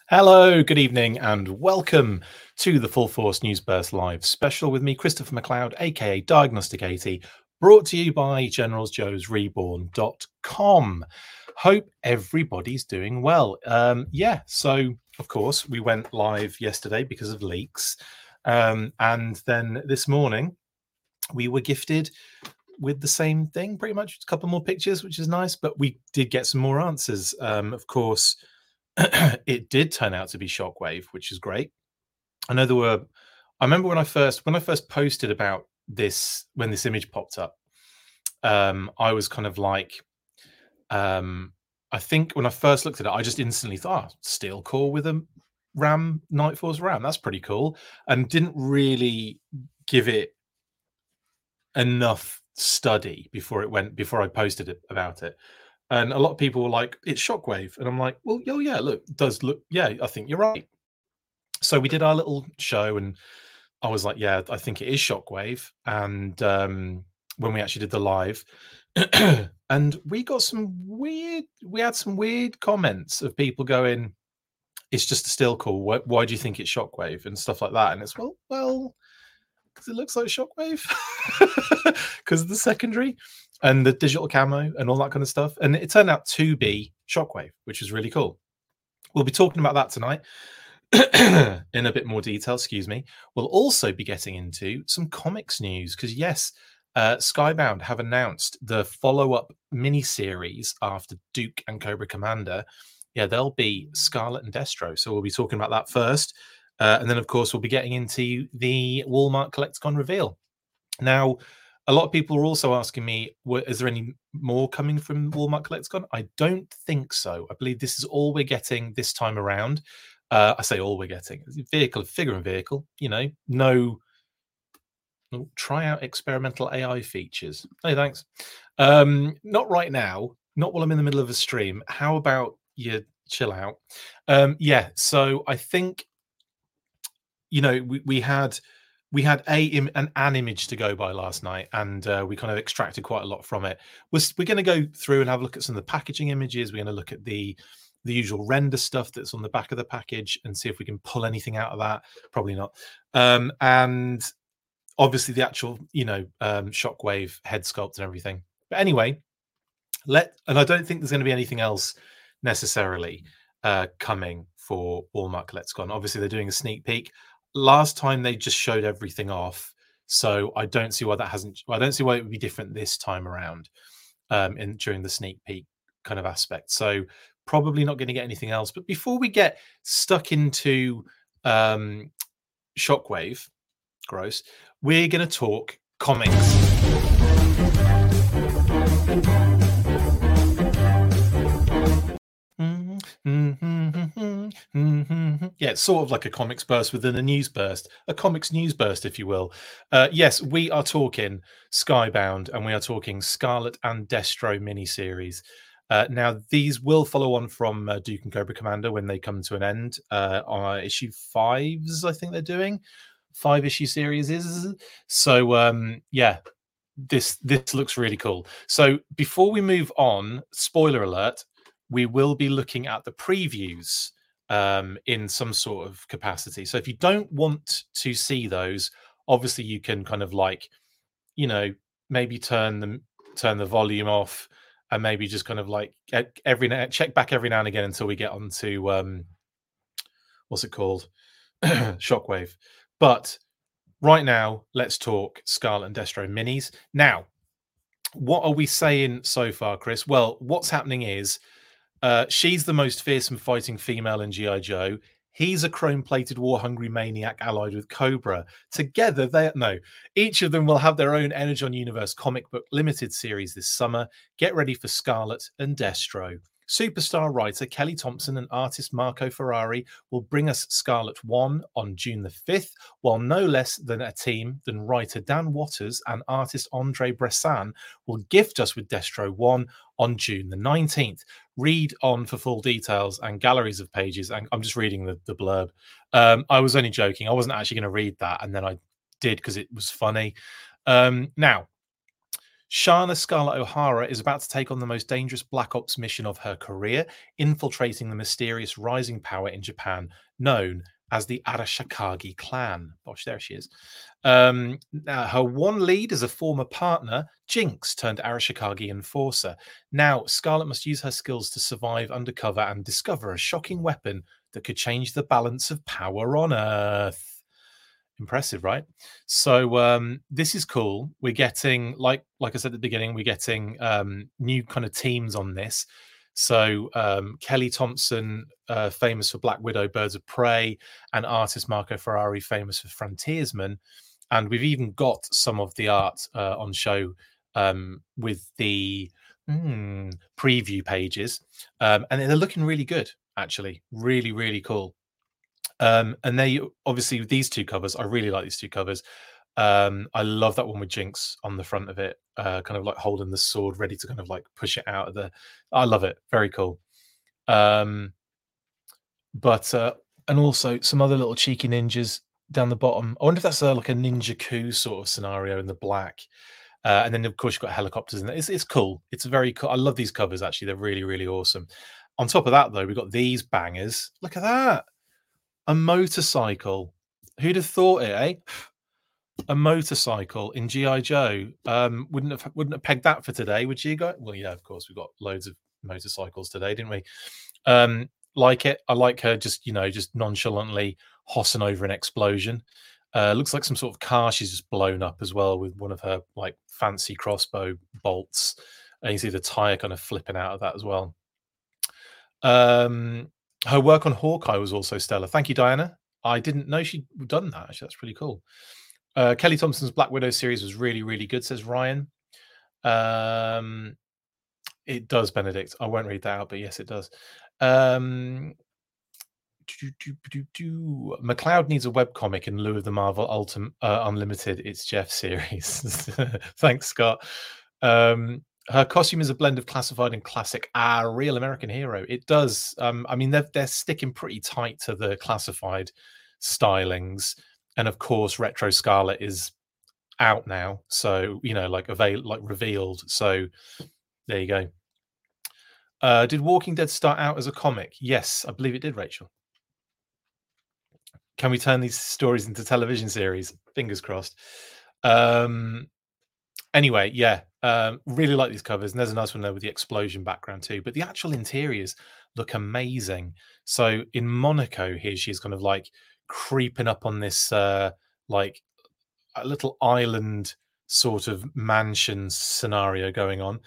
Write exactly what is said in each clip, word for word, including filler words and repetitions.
Hello, good evening, and welcome to the Full Force News Burst Live special with me, Christopher McLeod, aka Diagnostic eighty, brought to you by generals joes reborn dot com. Hope everybody's doing well. Um, yeah, so of course, we went live yesterday because of leaks. Um, and then this morning, we were gifted with the same thing, pretty much a couple more pictures, which is nice, but we did get some more answers. Um, of course, it did turn out to be Shockwave, which is great. I know there were. I remember when I first when I first posted about this when this image popped up. Um, I was kind of like, um, I think when I first looked at it, I just instantly thought, oh, steel core with a RAM Nightforce RAM. That's pretty cool, and didn't really give it enough study before it went before I posted it about it. And a lot of people were like, it's Shockwave. And I'm like, well, oh, yeah, look, it does look, yeah, I think you're right. So we did our little show, and I was like, yeah, I think it is Shockwave. And um, when we actually did the live, and we got some weird, we had some weird comments of people going, it's just a still call. Why, why do you think it's Shockwave and stuff like that? And it's, well, well, because it looks like Shockwave because of the secondary and the digital camo and all that kind of stuff. And it turned out to be Shockwave, which is really cool. We'll be talking about that tonight in a bit more detail. Excuse me. We'll also be getting into some comics news because, yes, uh, Skybound have announced the follow-up mini-series after Duke and Cobra Commander. Yeah, they'll be Scarlet and Destro. So we'll be talking about that first. Uh, and then, of course, we'll be getting into the Walmart Collecticon reveal. Now, a lot of people are also asking me, is there any more coming from Walmart Collecticon? I don't think so. I believe this is all we're getting this time around. Uh, I say all we're getting. Vehicle, figure and vehicle, you know, no, no try out experimental A I features. Hey, thanks. Um, not right now. Not while I'm in the middle of a stream. How about you chill out? Um, yeah, so I think you know, we, we had we had a Im- an, an image to go by last night, and uh, we kind of extracted quite a lot from it. We're, we're going to go through and have a look at some of the packaging images. We're going to look at the the usual render stuff that's on the back of the package and see if we can pull anything out of that. Probably not. Um, and obviously the actual, you know, um, Shockwave head sculpt and everything. But anyway, let and I don't think there's going to be anything else necessarily uh, coming for Walmart Collecticon. Obviously, they're doing a sneak peek. Last time they just showed everything off, so I don't see why that hasn't. I don't see why it would be different this time around um, in during the sneak peek kind of aspect. So probably not going to get anything else. But before we get stuck into um, Shockwave, gross, we're going to talk comics. Yeah, it's sort of like a comics burst within a news burst, a comics news burst, if you will. Uh, yes, we are talking Skybound, and we are talking Scarlet and Destro miniseries. Uh, now, these will follow on from uh, Duke and Cobra Commander when they come to an end uh, on issue fives, I think they're doing. Five issue series is. So, um, yeah, this this looks really cool. So, before we move on, spoiler alert, we will be looking at the previews um, in some sort of capacity. So if you don't want to see those, obviously you can kind of like, you know, maybe turn them, turn the volume off, and maybe just kind of like every check back every now and again until we get onto um, what's it called, Shockwave. But right now, let's talk Scarlet and Destro minis. Now, what are we saying so far, Chris? Well, what's happening is. Uh, she's the most fearsome fighting female in G I. Joe. He's a chrome-plated, war-hungry maniac allied with Cobra. Together, they no. Each of them will have their own Energon Universe comic book limited series this summer. Get ready for Scarlet and Destro. Superstar writer Kelly Thompson and artist Marco Ferrari will bring us Scarlet one on June the fifth, while no less than a team than writer Dan Watters and artist Andre Bressan will gift us with Destro one on June the nineteenth. Read on for full details and galleries of pages. And I'm just reading the, the blurb. Um, I was only joking. I wasn't actually going to read that. And then I did because it was funny. Um, now, Shana Scarlett O'Hara is about to take on the most dangerous Black Ops mission of her career, infiltrating the mysterious rising power in Japan known as the Arashikage clan. Gosh, there she is. Um, now, her one lead is a former partner, Jinx, turned Arashikage enforcer. Now, Scarlett must use her skills to survive undercover and discover a shocking weapon that could change the balance of power on Earth. Impressive, right? So um, this is cool. We're getting, like like I said at the beginning, we're getting um, new kind of teams on this. So um, Kelly Thompson, uh, famous for Black Widow, Birds of Prey, and artist Marco Ferrari, famous for Frontiersman. And we've even got some of the art uh, on show um, with the mm, preview pages. Um, and they're looking really good, actually. Really, really cool. Um, and they obviously these two covers, I really like these two covers. Um, I love that one with Jinx on the front of it, uh, kind of like holding the sword, ready to kind of like push it out of the. I love it, very cool. Um, but uh, and also some other little cheeky ninjas down the bottom. I wonder if that's uh, like a ninja coup sort of scenario in the black. Uh, and then of course you've got helicopters in there. It's it's cool. It's very cool. I love these covers actually. They're really really awesome. On top of that though, we've got these bangers. Look at that. A motorcycle. Who'd have thought it, eh? A motorcycle in G I Joe. Um, wouldn't have wouldn't have pegged that for today, would you guys? Well, yeah, of course, we've got loads of motorcycles today, didn't we? Um, like it. I like her just, you know, just nonchalantly hossing over an explosion. Uh, looks like some sort of car she's just blown up as well with one of her like fancy crossbow bolts. And you see the tire kind of flipping out of that as well. Um, her work on Hawkeye was also stellar. Thank you, Diana. I didn't know she'd done that. Actually, that's pretty cool. Uh, Kelly Thompson's Black Widow series was really, really good, says Ryan. Um, it does, Benedict. I won't read that out, but yes, it does. Um, McLeod needs a webcomic in lieu of the Marvel Ultimate uh, Unlimited It's Jeff series. Thanks, Scott. Um, her costume is a blend of classified and classic ah real American hero. It does. Um, I mean, they're they're sticking pretty tight to the classified stylings, and of course, Retro Scarlet is out now, so you know, like avail like revealed. So there you go. Uh, did Walking Dead start out as a comic? Yes, I believe it did, Rachel. Can we turn these stories into television series? Fingers crossed. Um, anyway, yeah, um, really like these covers. And there's a nice one there with the explosion background too. But the actual interiors look amazing. So in Monaco here, she's kind of like creeping up on this uh, like a little island sort of mansion scenario going on.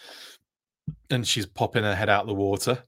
And she's popping her head out of the water.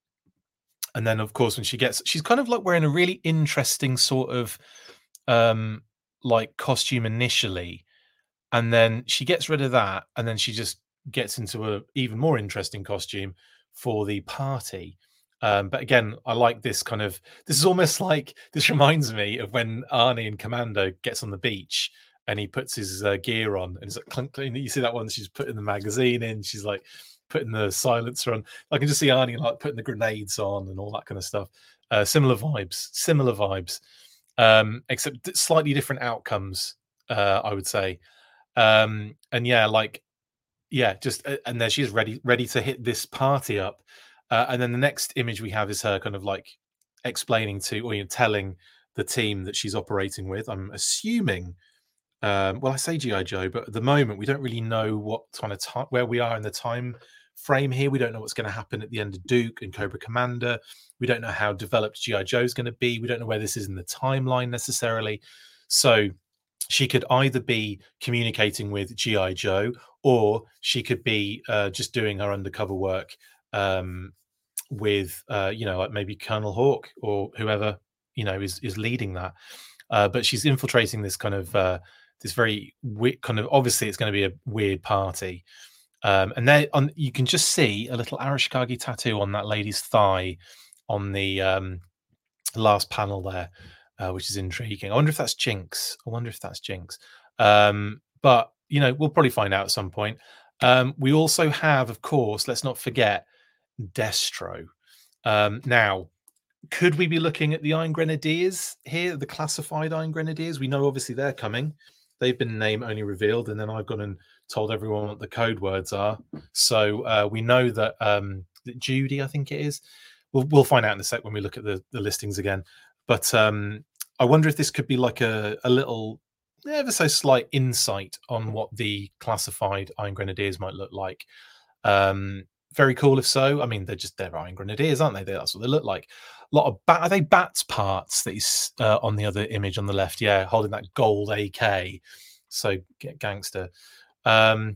And then, of course, when she gets, she's kind of like wearing a really interesting sort of um, like costume initially. And then she gets rid of that. And then she just gets into a even more interesting costume for the party. Um, but again, I like this kind of, this is almost like, this reminds me of when Arnie in Commando gets on the beach and he puts his uh, gear on and it's like clunk, clunk. You see that one, she's putting the magazine in, she's like, putting the silencer on. I can just see Arnie like putting the grenades on and all that kind of stuff. Uh, similar vibes, similar vibes, um, except slightly different outcomes, uh, I would say. Um, and yeah, like, yeah, just, uh, and there she is ready, ready to hit this party up. Uh, and then the next image we have is her kind of like explaining to, or you know, telling the team that she's operating with. I'm assuming, um, well, I say G I Joe, but at the moment we don't really know what kind of time, where we are in the time frame here. We don't know what's going to happen at the end of Duke and Cobra Commander. We don't know how developed G I Joe is going to be. We don't know where this is in the timeline necessarily. So she could either be communicating with G I Joe, or she could be uh, just doing her undercover work um, with, uh, you know, like maybe Colonel Hawk or whoever, you know, is is leading that. Uh, but she's infiltrating this kind of uh, this very weird kind of, obviously it's going to be a weird party. Um, and there on, you can just see a little Arashikage tattoo on that lady's thigh on the um, last panel there, uh, which is intriguing. I wonder if that's Jinx. I wonder if that's Jinx. Um, but, you know, we'll probably find out at some point. Um, we also have, of course, let's not forget Destro. Um, now, could we be looking at the Iron Grenadiers here, the classified Iron Grenadiers? We know obviously they're coming. They've been name only revealed, and then I've gone and told everyone what the code words are. So uh, we know that, um, that Judy, I think it is. We'll we'll find out in a sec when we look at the, the listings again. But um, I wonder if this could be like a, a little, ever so slight insight on what the classified Iron Grenadiers might look like. Um, very cool if so. I mean, they're just they're Iron Grenadiers, aren't they? That's what they look like. A lot of bat. Are they bats parts that he's uh, on the other image on the left? Yeah, holding that gold A K. So get gangster. Um,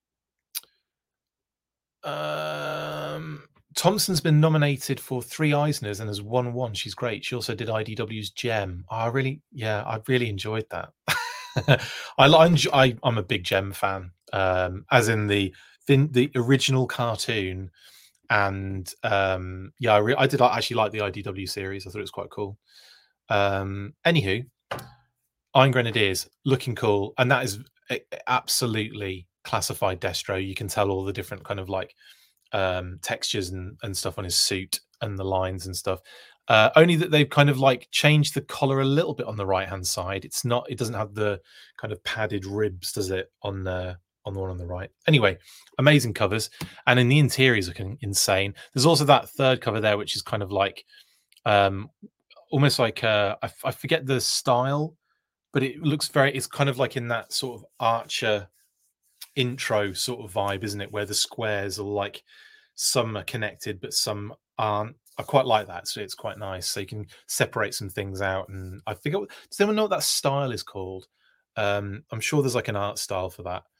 um, Thompson's been nominated for three Eisners and has won one. She's great. She also did I D W's Gem. Oh, I really, yeah, I really enjoyed that. I, I, I'm a big Gem fan, um, as in the the, the original cartoon. And um, yeah, I, re- I did actually like the I D W series. I thought it was quite cool. Um, anywho, Iron Grenadiers looking cool, and that is absolutely classified Destro. You can tell all the different kind of like um, textures and, and stuff on his suit and the lines and stuff. Uh, only that they've kind of like changed the collar a little bit on the right hand side. It's not. It doesn't have the kind of padded ribs, does it? On the on the one on the right. Anyway, amazing covers, and in the interiors looking insane. There's also that third cover there, which is kind of like um, almost like uh, I, I forget the style, but it looks very. It's kind of like in that sort of Archer intro sort of vibe, isn't it? Where the squares are like some are connected, but some aren't. I quite like that, so it's quite nice. So you can separate some things out. And I forget. Does anyone know what that style is called? Um, I'm sure there's like an art style for that.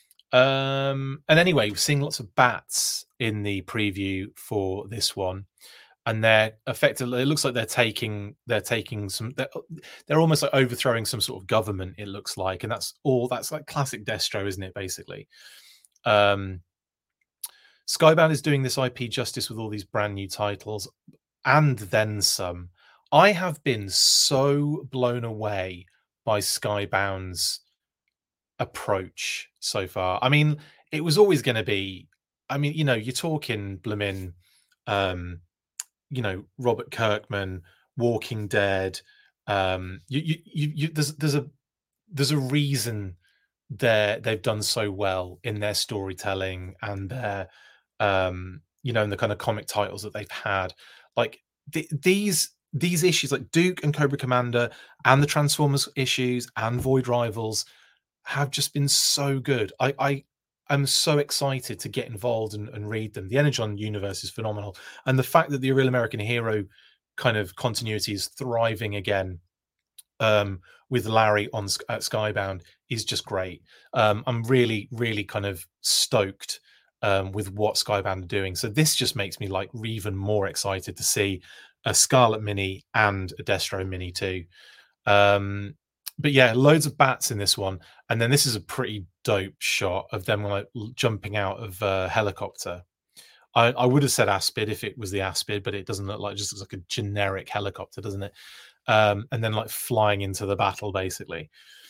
Um, and anyway, we're seeing lots of bats in the preview for this one, and they're effectively. It looks like they're taking. They're taking some. They're, they're almost like overthrowing some sort of government. It looks like, and that's all. That's like classic Destro, isn't it? Basically. Um, Skybound is doing this I P justice with all these brand new titles and then some. I have been so blown away by Skybound's approach so far. I mean, it was always going to be, I mean, you know, you're talking Bloomin', um, you know, Robert Kirkman, Walking Dead. Um, you, you, you, you, there's, there's a, there's a reason they they've done so well in their storytelling and their um you know in the kind of comic titles that they've had, like th- these these issues like Duke and Cobra Commander and the Transformers issues and Void Rivals have just been so good. I I am so excited to get involved and, and read them. The Energon universe is phenomenal, and the fact that the Real American Hero kind of continuity is thriving again um with Larry on at Skybound is just great. um I'm really really kind of stoked um with what Skybound are doing, so this just makes me like even more excited to see a Scarlet Mini and a Destro Mini too. Um but yeah, loads of bats in this one, and then this is a pretty dope shot of them like jumping out of a helicopter. I, I would have said Aspid if it was the Aspid, but it doesn't look like, just looks like a generic helicopter, doesn't it? Um, and then like flying into the battle, basically.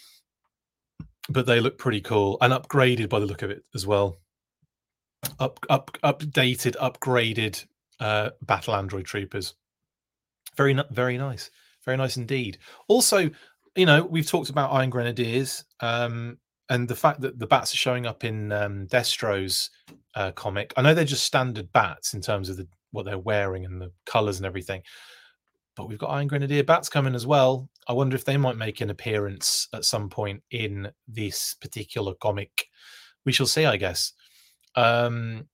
But they look pretty cool and upgraded by the look of it as well. Up, up, updated, upgraded uh, battle android troopers. Very, very nice, very nice indeed. Also, you know, we've talked about Iron Grenadiers, um, and the fact that the bats are showing up in um, Destro's uh, comic. I know they're just standard bats in terms of the, what they're wearing and the colors and everything. But we've got Iron Grenadier bats coming as well. I wonder if they might make an appearance at some point in this particular comic. We shall see, I guess. Um,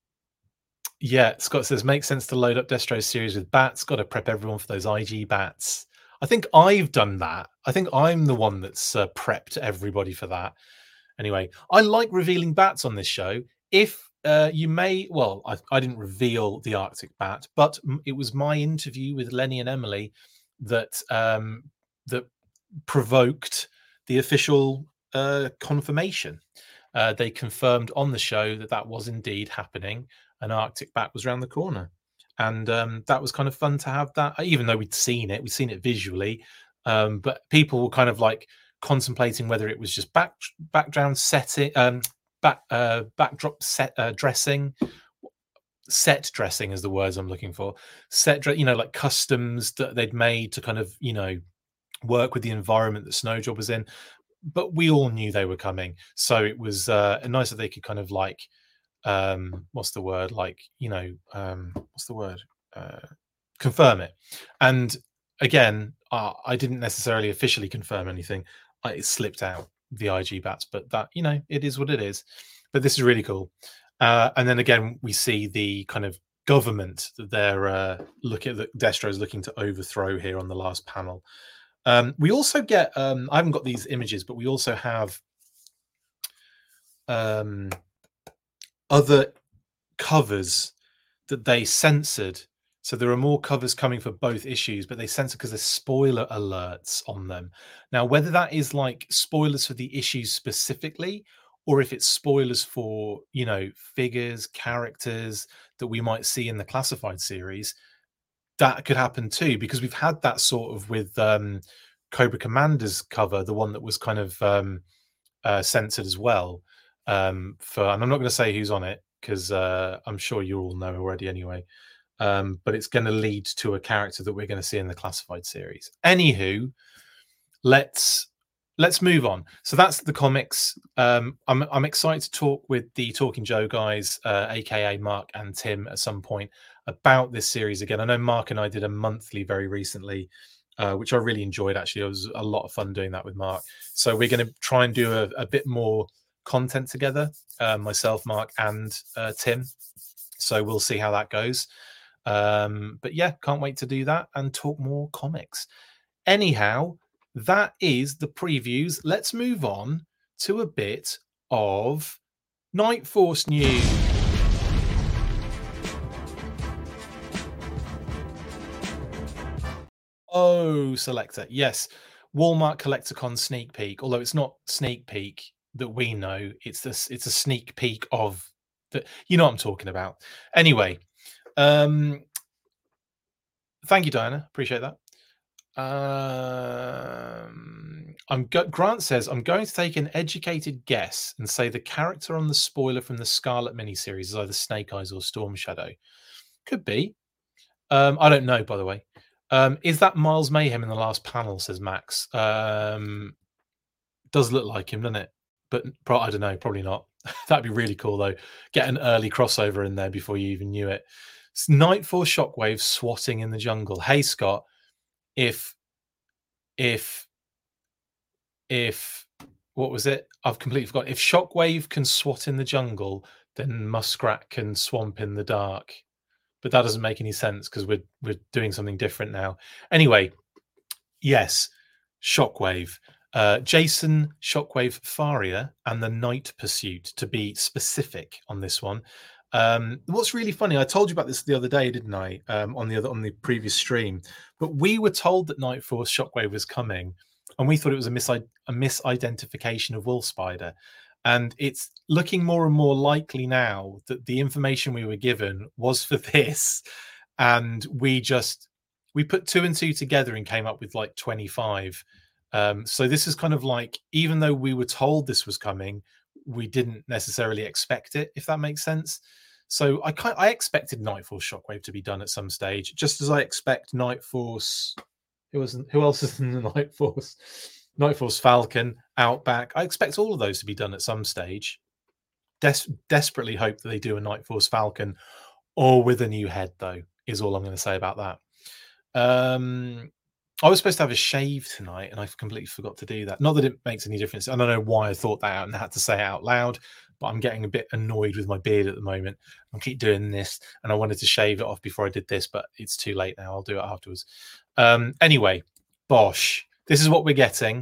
yeah, Scott says, makes sense to load up Destro's series with bats. Got to prep everyone for those I G bats. I think I've done that. I think I'm the one that's uh, prepped everybody for that. Anyway, I like revealing bats on this show. If uh, you may, well, I, I didn't reveal the Arctic bat, but it was my interview with Lenny and Emily that um, that provoked the official uh, confirmation. Uh, they confirmed on the show that that was indeed happening. An Arctic bat was around the corner. And um, that was kind of fun to have that, even though we'd seen it, we'd seen it visually. Um, but people were kind of like contemplating whether it was just back background setting, um, back uh, backdrop set uh, dressing, set dressing is the words I'm looking for. Set, you know, like customs that they'd made to kind of, you know, work with the environment that Snowjob was in. but we all knew they were coming, so it was uh, nice that they could kind of like, um, what's the word? Like, you know, um, what's the word? Uh, confirm it. And again, uh, I didn't necessarily officially confirm anything. I, it slipped out the I G bats, but that, you know, it is what it is. But this is really cool. Uh, and then again, we see the kind of government that they're uh, looking at, that Destro is looking to overthrow here on the last panel. Um, we also get, um, I haven't got these images, but we also have um, other covers that they censored. So there are more covers coming for both issues, but they censor because there's spoiler alerts on them. Now, whether that is like spoilers for the issues specifically, or if it's spoilers for, you know, figures, characters that we might see in the classified series, that could happen too, because we've had that sort of with um, Cobra Commander's cover, the one that was kind of um, uh, censored as well. Um, for, and I'm not going to say who's on it because uh, I'm sure you all know already anyway. Um, but it's going to lead to a character that we're going to see in the classified series. Anywho, let's let's move on. So that's the comics. Um, I'm I'm excited to talk with the Talking Joe guys, uh, aka Mark and Tim, at some point about this series again. I know Mark and I did a monthly very recently, uh, which I really enjoyed. Actually, it was a lot of fun doing that with Mark. So we're going to try and do a, a bit more content together, uh, myself, Mark, and uh, Tim. So we'll see how that goes. Um, but yeah, can't wait to do that and talk more comics. Anyhow, that is the previews. Let's move on to a bit of Night Force news. Oh, Selector. Yes. Walmart Collecticon sneak peek, although it's not sneak peek that we know. It's this it's a sneak peek of the, you know what I'm talking about. Anyway, um thank you, Diana. Appreciate that. Um, I'm go- Grant says I'm going to take an educated guess and say the character on the spoiler from the Scarlet miniseries is either Snake Eyes or Storm Shadow. Could be. Um, I don't know, by the way. Um, is that Miles Mayhem in the last panel? Says Max. Um, does look like him, doesn't it? But pro- I don't know. Probably not. That'd be really cool though. Get an early crossover in there before you even knew it. Nightfall Shockwave swatting in the jungle. Hey Scott, if if if what was it? I've completely forgotten. If Shockwave can swat in the jungle, then Muskrat can swamp in the dark. But that doesn't make any sense because we're we're doing something different now. Anyway, yes, Shockwave. Uh, Jason Shockwave Faria and the Night Pursuit, to be specific on this one. Um, what's really funny, I told you about this the other day, didn't I? Um, on the other on the previous stream, but we were told that Night Force Shockwave was coming, and we thought it was a, mis- a misidentification of Wolf Spider. And it's looking more and more likely now that the information we were given was for this, and we just we put two and two together and came up with like twenty-five. Um, so this is kind of like, even though we were told this was coming, we didn't necessarily expect it, if that makes sense. So I kind I expected Night Force Shockwave to be done at some stage, just as I expect Night Force. Who wasn't? Who else is in the Night Force? Night Force Falcon, Outback. I expect all of those to be done at some stage. Des- desperately hope that they do a Night Force Falcon, or with a new head, though, is all I'm going to say about that. Um, I was supposed to have a shave tonight, and I completely forgot to do that. Not that it makes any difference. I don't know why I thought that out and had to say it out loud, but I'm getting a bit annoyed with my beard at the moment. I keep doing this, and I wanted to shave it off before I did this, but it's too late now. I'll do it afterwards. Um, anyway, Bosch. This is what we're getting.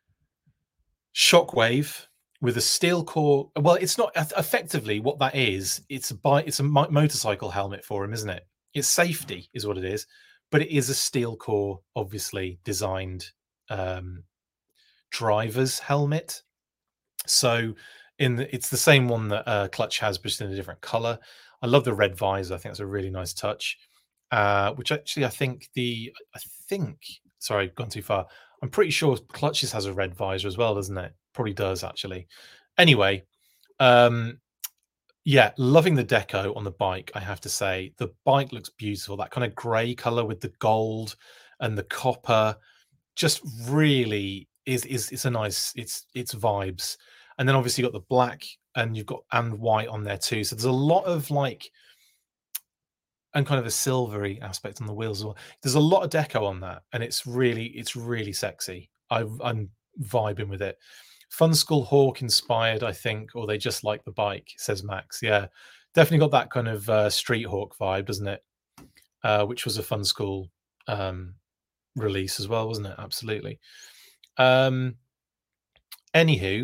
Shockwave with a steel core. Well, it's not effectively what that is. It's a bike. It's a motorcycle helmet for him, isn't it? It's safety, is what it is. But it is a steel core, obviously designed um, driver's helmet. So, in the, it's the same one that uh, Clutch has, but just in a different color. I love the red visor. I think that's a really nice touch. Uh, which actually, I think the I think sorry, I've gone too far. I'm pretty sure Clutches has a red visor as well, doesn't it? Probably does, actually. Anyway, um, yeah, loving the deco on the bike, I have to say. The bike looks beautiful. That kind of grey colour with the gold and the copper. Just really, is is it's a nice it's it's vibes. And then obviously you've got the black and you've got and white on there too. So there's a lot of like and kind of a silvery aspect on the wheels as well. There's a lot of deco on that, and it's really it's really sexy. I, I'm vibing with it. Fun School Hawk inspired, I think, or they just like the bike, says Max. Yeah, definitely got that kind of uh, Street Hawk vibe, doesn't it? Uh, which was a Fun School um, release as well, wasn't it? Absolutely. Um, anywho,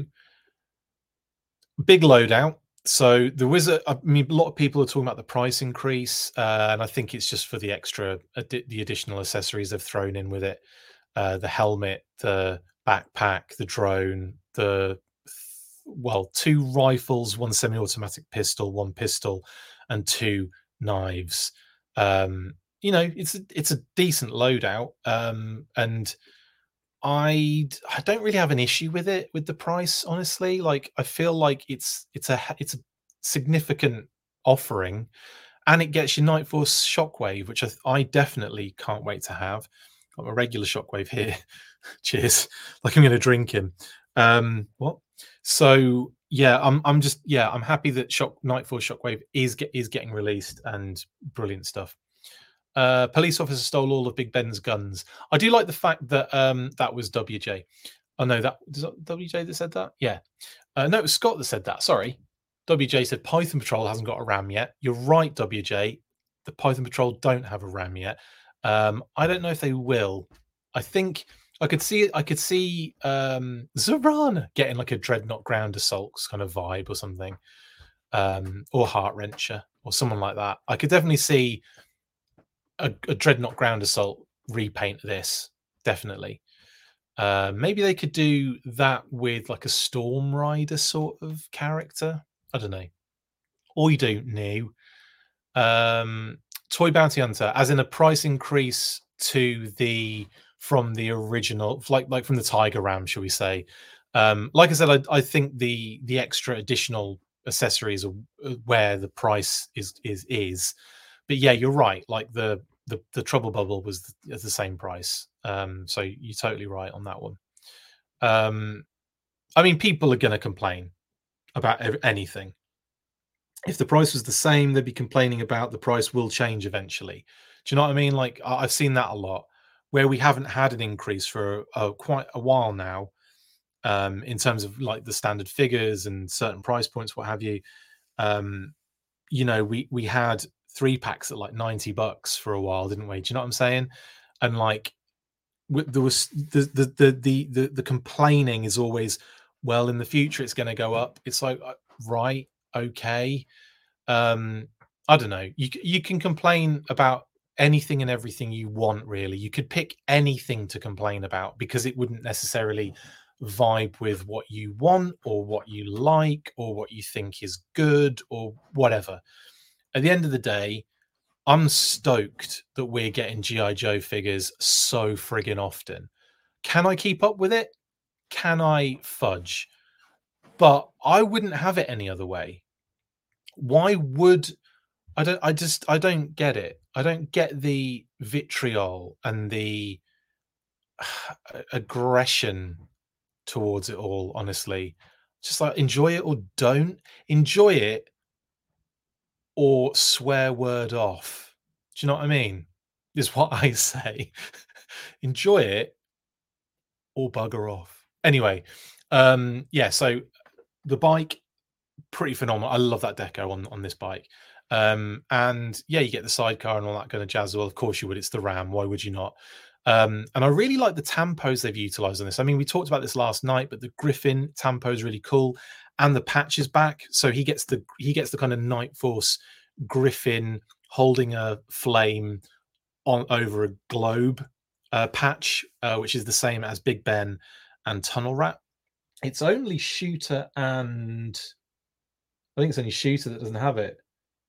big loadout. So there was a, I mean, a lot of people are talking about the price increase, uh, and I think it's just for the extra, the additional accessories they've thrown in with it, uh, the helmet, the backpack, the drone, the well, two rifles, one semi-automatic pistol, one pistol, and two knives. Um, you know, it's a, it's a decent loadout, um, and I I don't really have an issue with it with the price, honestly. Like I feel like it's it's a it's a significant offering, and it gets your Night Force Shockwave, which I, I definitely can't wait to have. Got my regular Shockwave here. Cheers. Like I'm going to drink him. Um, what? So yeah, I'm I'm just yeah I'm happy that Shock Night Force Shockwave is get, is getting released and brilliant stuff. Uh, police officer stole all of Big Ben's guns. I do like the fact that um, that was W J. Oh no, that was that W J that said that. Yeah, uh, no, it was Scott that said that. Sorry, W J said Python Patrol hasn't got a RAM yet. You're right, W J. The Python Patrol don't have a RAM yet. Um, I don't know if they will. I think I could see I could see um, Zorana getting like a Dreadnought Ground Assaults kind of vibe or something, um, or Heart Wrencher or someone like that. I could definitely see a, a Dreadnought Ground Assault repaint of this, definitely. Uh, maybe they could do that with like a Storm Rider sort of character. I don't know. All you do new. Um, Toy Bounty Hunter, as in a price increase to the from the original, like like from the Tiger Ram, shall we say? Um, like I said, I, I think the the extra additional accessories are where the price is is is. But yeah, you're right. Like the the, the Trouble Bubble was the, the same price. Um, so you're totally right on that one. Um, I mean, people are going to complain about anything. If the price was the same, they'd be complaining about the price will change eventually. Do you know what I mean? Like I've seen that a lot, where we haven't had an increase for uh, quite a while now, um, in terms of like the standard figures and certain price points, what have you. Um, you know, we we had three packs at like ninety bucks for a while, didn't we? Do you know what I'm saying? And like there was the the the the the, the complaining is always, well, in the future it's going to go up. It's like, right, okay. Um, I don't know. You you can complain about anything and everything you want, really. You could pick anything to complain about because it wouldn't necessarily vibe with what you want or what you like or what you think is good or whatever. At the end of the day, I'm stoked that we're getting G I Joe figures so friggin' often. Can I keep up with it? Can I fudge? But I wouldn't have it any other way. Why would I don't I just I don't get it. I don't get the vitriol and the uh, aggression towards it all, honestly. Just like enjoy it or don't enjoy it or swear word off. Do you know what I mean? Is what I say. Enjoy it or bugger off. Anyway, um, yeah, so the bike, pretty phenomenal. I love that deco on, on this bike. Um, and yeah, you get the sidecar and all that kind of jazz. Well, of course you would. It's the Ram. Why would you not? Um, and I really like the tampos they've utilized on this. I mean, we talked about this last night, but the Griffin tampo is really cool, and the patch is back. So he gets the he gets the kind of Night Force Griffin holding a flame on over a globe uh, patch, uh, which is the same as Big Ben and Tunnel Rat. It's only Shooter and I think it's only Shooter that doesn't have it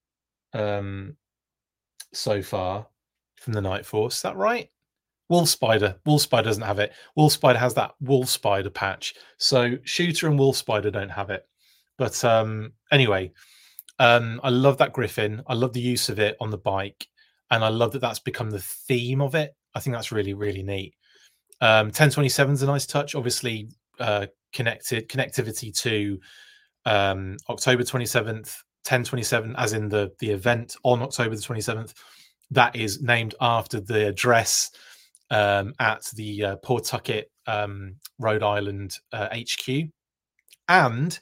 um, so far from the Night Force. Is that right? Wolf Spider. Wolf Spider doesn't have it. Wolf Spider has that Wolf Spider patch. So Shooter and Wolf Spider don't have it. But um, anyway, um, I love that Griffin. I love the use of it on the bike. And I love that that's become the theme of it. I think that's really, really neat. Um, ten twenty-seven is a nice touch. Obviously, uh, connected connectivity to um, October twenty-seventh, ten twenty-seven, as in the the event on October the twenty-seventh. That is named after the address um, at the uh, Pawtucket, um, Rhode Island uh, H Q. And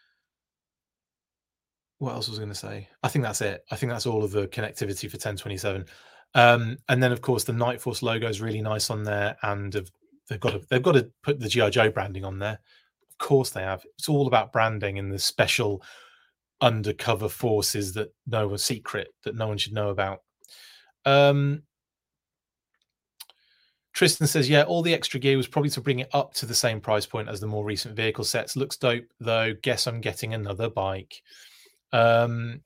what else was I going to say? I think that's it. I think that's all of the connectivity for ten twenty-seven. Um, and then, of course, the Night Force logo is really nice on there, and have, they've got to they've got to put the G I Joe branding on there. Of course, they have. It's all about branding and the special undercover forces that know a secret that no one should know about. Um, Tristan says, yeah, all the extra gear was probably to bring it up to the same price point as the more recent vehicle sets. Looks dope, though. Guess I'm getting another bike. Um,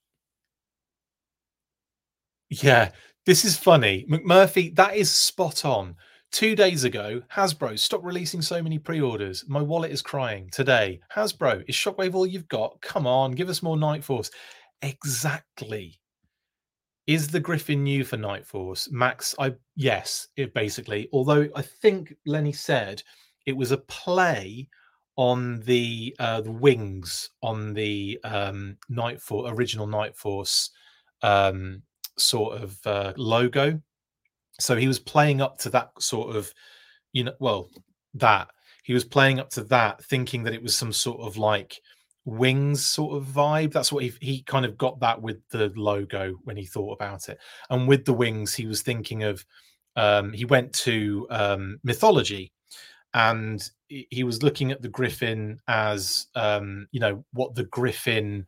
yeah, this is funny. McMurphy, that is spot on. Two days ago, Hasbro, stop releasing so many pre-orders. My wallet is crying. Today, Hasbro, is Shockwave all you've got? Come on, give us more Night Force. Exactly. Is the Griffin new for Night Force? Max, I yes, it basically. Although I think Lenny said it was a play on the uh, the wings on the um, Night Force original Night Force um, sort of uh, logo. So he was playing up to that sort of, you know, well, that he was playing up to that, thinking that it was some sort of like wings sort of vibe. That's what he he kind of got that with the logo when he thought about it. And with the wings, he was thinking of um, he went to um, mythology, and he he was looking at the griffin as um, you know what the griffin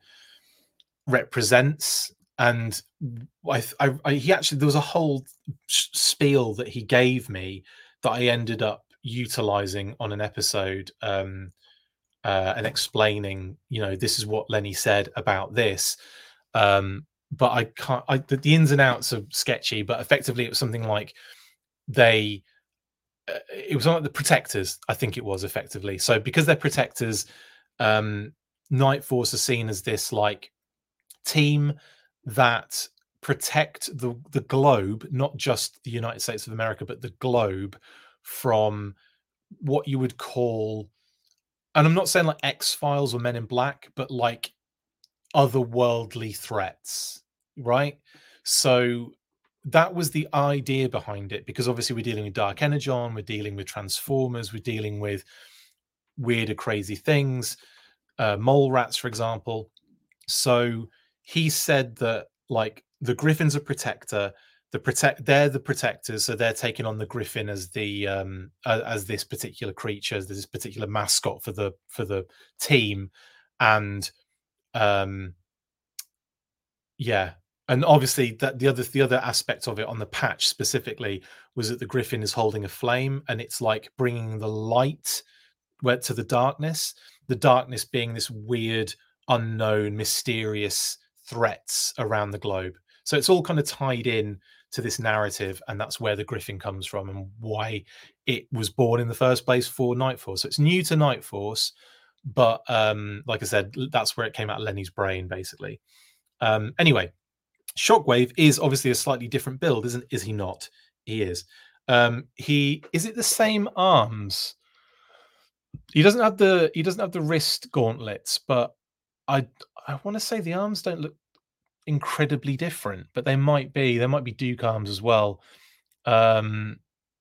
represents. And I, I, I he actually there was a whole spiel that he gave me that I ended up utilizing on an episode. Um, uh, and explaining, you know, this is what Lenny said about this. Um, but I can't, I, the, the ins and outs are sketchy, but effectively it was something like they, uh, it was like the protectors, I think it was effectively. So because they're protectors, um, Night Force are seen as this like team that protect the, the globe, not just the United States of America, but the globe from what you would call, and I'm not saying like X-Files or Men in Black, but like otherworldly threats, right? So that was the idea behind it, because obviously we're dealing with Dark Energon, we're dealing with Transformers, we're dealing with weirder, crazy things, uh, mole rats, for example. So he said that like the Griffin's a protector. The protect they're the protectors, so they're taking on the Griffin as the um uh, as this particular creature, as this particular mascot for the for the team. And um yeah, and obviously that the other the other aspect of it on the patch specifically was that the Griffin is holding a flame, and it's like bringing the light where to the darkness, the darkness being this weird, unknown, mysterious threats around the globe. So it's all kind of tied in to this narrative, and that's where the Griffin comes from and why it was born in the first place for Night Force. So it's new to Night Force, but um, like I said, that's where it came out of Lenny's brain, basically. Um, anyway, Shockwave is obviously a slightly different build, isn't? Is he not? He is. Um, he is it the same arms? He doesn't have the he doesn't have the wrist gauntlets, but I I want to say the arms don't look incredibly different, but they might be. There might be Duke arms as well. Um,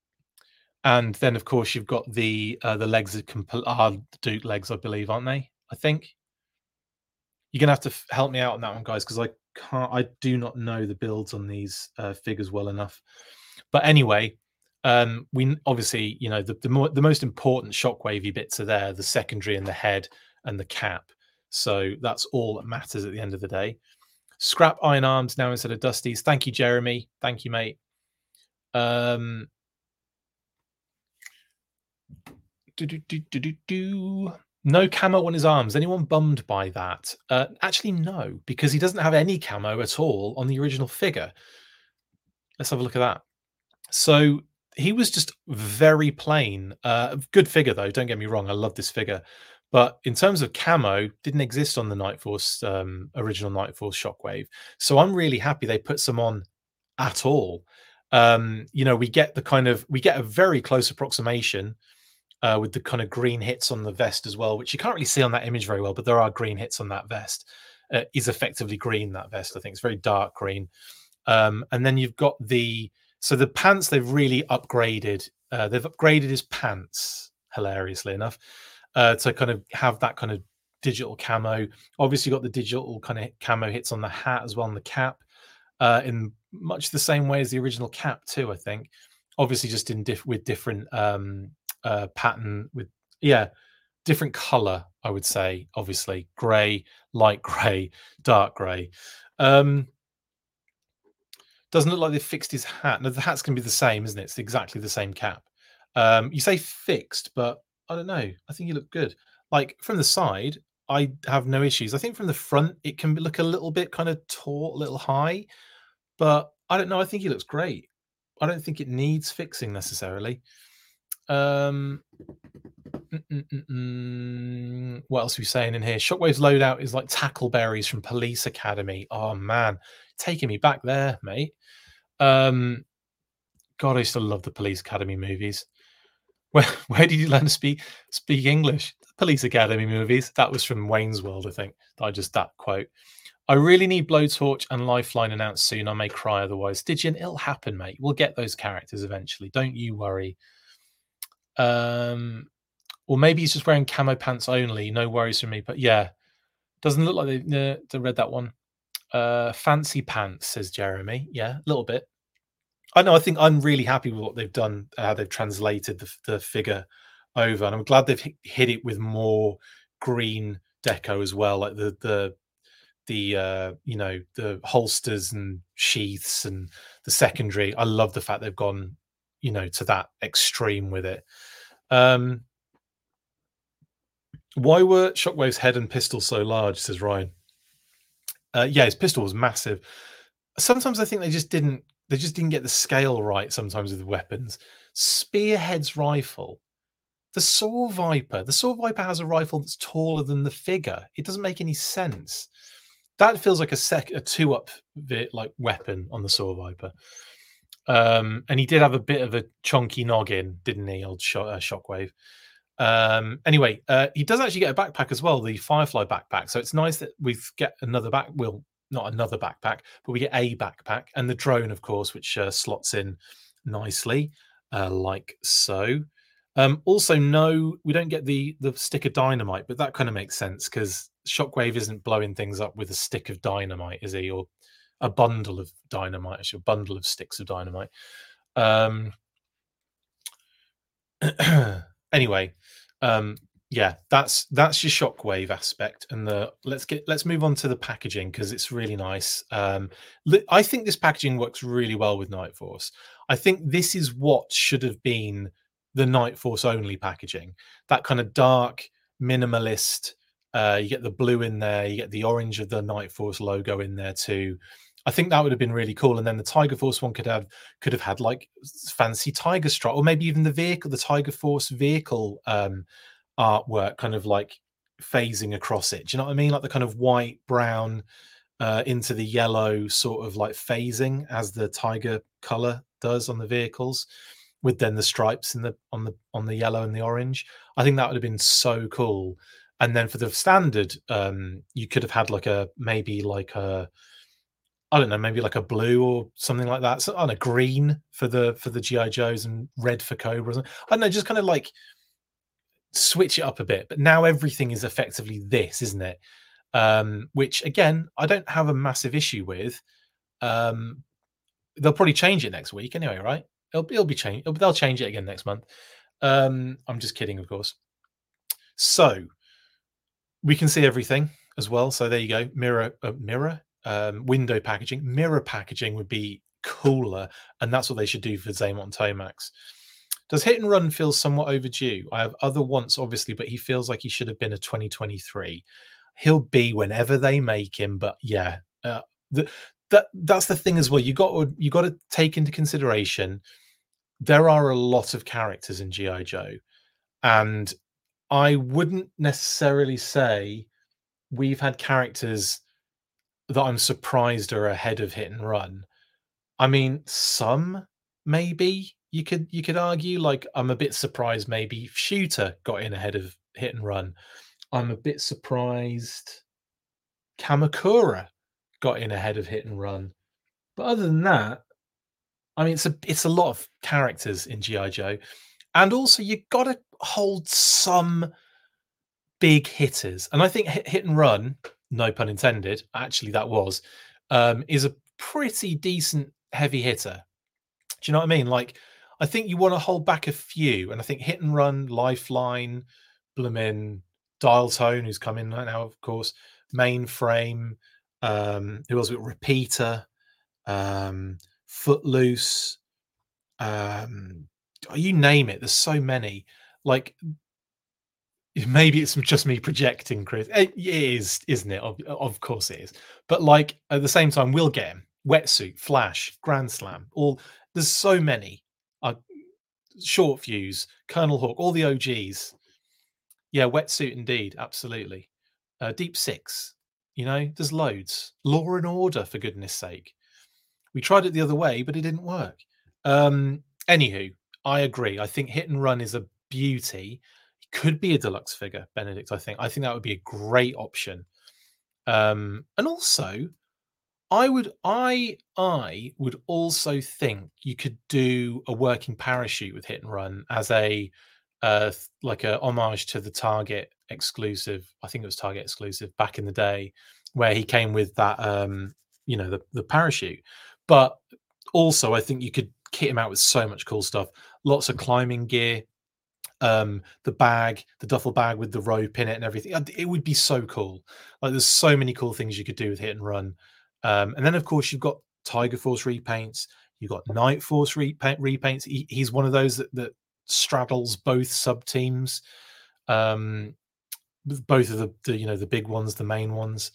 and then of course you've got the uh, the legs are, comp- are Duke legs, I believe, aren't they? I think you're gonna have to f- help me out on that one, guys, because I can't. I do not know the builds on these uh, figures well enough. But anyway, um, we obviously, you know, the the, more, the most important Shockwavy bits are there: the secondary and the head and the cap. So that's all that matters at the end of the day. Scrap iron arms now instead of Dusty's. Thank you, Jeremy. Thank you, mate. Um, do, do, do, do, do, do. No camo on his arms. Anyone bummed by that? Uh, actually, no, because he doesn't have any camo at all on the original figure. Let's have a look at that. So he was just very plain. Uh, good figure, though. Don't get me wrong. I love this figure. But in terms of camo, didn't exist on the Night Force, um, original Night Force Shockwave. So I'm really happy they put some on at all. Um, you know, we get the kind of we get a very close approximation uh, with the kind of green hits on the vest as well, which you can't really see on that image very well, but there are green hits on that vest. Uh, is effectively green, that vest. I think it's very dark green. Um, and then you've got the so the pants they've really upgraded. Uh, they've upgraded his pants, hilariously enough, uh, to kind of have that kind of digital camo. Obviously, got the digital kind of camo hits on the hat as well, on the cap, uh, in much the same way as the original cap too. I think, obviously, just in diff- with different um, uh, pattern with yeah, different color. I would say, obviously, grey, light grey, dark grey. Um, doesn't look like they've fixed his hat. No, the hat's going to be the same, isn't it? It's exactly the same cap. Um, you say fixed, but I don't know. I think you look good. Like from the side, I have no issues. I think from the front, it can look a little bit kind of tall, a little high, but I don't know. I think he looks great. I don't think it needs fixing necessarily. Um, mm, mm, mm, mm. What else are we saying in here? Shockwave's loadout is like Tackleberries from Police Academy. Oh man, taking me back there, mate. Um, God, I used to love the Police Academy movies. Where where did you learn to speak speak English? The Police Academy movies. That was from Wayne's World, I think. I just that quote. I really need Blowtorch and Lifeline announced soon. I may cry otherwise. Stygian, it'll happen, mate. We'll get those characters eventually. Don't you worry. Um, or maybe he's just wearing camo pants only. No worries from me. But yeah, doesn't look like they, uh, they read that one. Uh, fancy pants, says Jeremy. Yeah, a little bit. I know. I think I'm really happy with what they've done, how they've translated the, the figure over, and I'm glad they've hit, hit it with more green deco as well, like the the the uh, you know the holsters and sheaths and the secondary. I love the fact they've gone, you know, to that extreme with it. Um, why were Shockwave's head and pistol so large? Says Ryan. Uh, yeah, his pistol was massive. Sometimes I think they just didn't they just didn't get the scale right sometimes with the weapons. Spearhead's rifle, the Saw Viper, the Saw Viper has a rifle that's taller than the figure. It doesn't make any sense. That feels like a sec a two up like weapon on the Saw Viper. Um, and he did have a bit of a chunky noggin, didn't he, old sh- uh, Shockwave? Um, anyway, uh, he does actually get a backpack as well, the Firefly backpack. So it's nice that we get another back. Well, not another backpack, but we get a backpack and the drone, of course, which uh, slots in nicely, uh, like so. Um, also, no, we don't get the the stick of dynamite, but that kind of makes sense because Shockwave isn't blowing things up with a stick of dynamite, is he? Or a bundle of dynamite, actually, a bundle of sticks of dynamite. Um, anyway, um, yeah, that's that's your Shockwave aspect, and the let's get let's move on to the packaging because it's really nice. Um, I think this packaging works really well with Night Force. I think this is what should have been the Night Force only packaging. That kind of dark minimalist. Uh, you get the blue in there, you get the orange of the Night Force logo in there too. I think that would have been really cool. And then the Tiger Force one could have could have had like fancy Tiger stripe, or maybe even the vehicle, the Tiger Force vehicle um, artwork, kind of like phasing across it. Do you know what I mean? Like the kind of white, brown uh, into the yellow, sort of like phasing as the Tiger color does on the vehicles, with then the stripes in the on the on the yellow and the orange. I think that would have been so cool. And then for the standard, um, you could have had like a maybe like a I don't know, maybe like a blue or something like that. So on a green for the for the G I Joes and red for Cobras. I don't know, just kind of like switch it up a bit. But now everything is effectively this, isn't it? Um, which again, I don't have a massive issue with. Um, they'll probably change it next week anyway, right? It'll, it'll be changed. They'll change it again next month. Um, I'm just kidding, of course. So we can see everything as well. So there you go. Mirror, uh, mirror, um, window packaging. Mirror packaging would be cooler, and that's what they should do for Zaymot and Tomax. Does Hit and Run feel somewhat overdue? I have other wants, obviously, but he feels like he should have been a twenty twenty-three. He'll be whenever they make him, but yeah, uh, the, that that's the thing as well. You got to you got to take into consideration there are a lot of characters in G I Joe, and I wouldn't necessarily say we've had characters that I'm surprised are ahead of Hit and Run. I mean, some, maybe you could you could argue. Like, I'm a bit surprised maybe Shooter got in ahead of Hit and Run. I'm a bit surprised Kamakura got in ahead of Hit and Run. But other than that, I mean, it's a it's a lot of characters in G I. Joe, and also you got to hold some big hitters. And I think Hit, Hit and Run, no pun intended, actually that was, um, is a pretty decent heavy hitter. Do you know what I mean? Like, I think you want to hold back a few, and I think Hit and Run, Lifeline, Bloomin', Dial Tone, who's come in right now, of course, Mainframe, um, who else? Repeater, um, Footloose, um, you name it. There's so many. Like, maybe it's just me projecting, Chris. It is, isn't it? Of, of course it is. But like at the same time, we'll get him. Wetsuit, Flash, Grand Slam. All there's so many. Uh, Short Fuse, Colonel Hawk, all the O Gs. Yeah, Wetsuit indeed, absolutely. Uh, Deep Six. You know, there's loads. Law and Order, for goodness sake. We tried it the other way, but it didn't work. Um, anywho, I agree. I think Hit and Run is a beauty. It could be a deluxe figure, Benedict. I think. I think that would be a great option. Um, and also, I would, I, I would also think you could do a working parachute with Hit and Run as a, uh, like a homage to the Target exclusive. I think it was Target exclusive back in the day, where he came with that, um, you know, the the parachute. But also, I think you could kit him out with so much cool stuff. Lots of climbing gear, um, the bag, the duffel bag with the rope in it and everything. It would be so cool. Like, there's so many cool things you could do with Hit and Run. Um, and then, of course, you've got Tiger Force repaints. You've got Night Force repaint, repaints. He, he's one of those that, that straddles both sub teams, um, both of the, the you know the big ones, the main ones.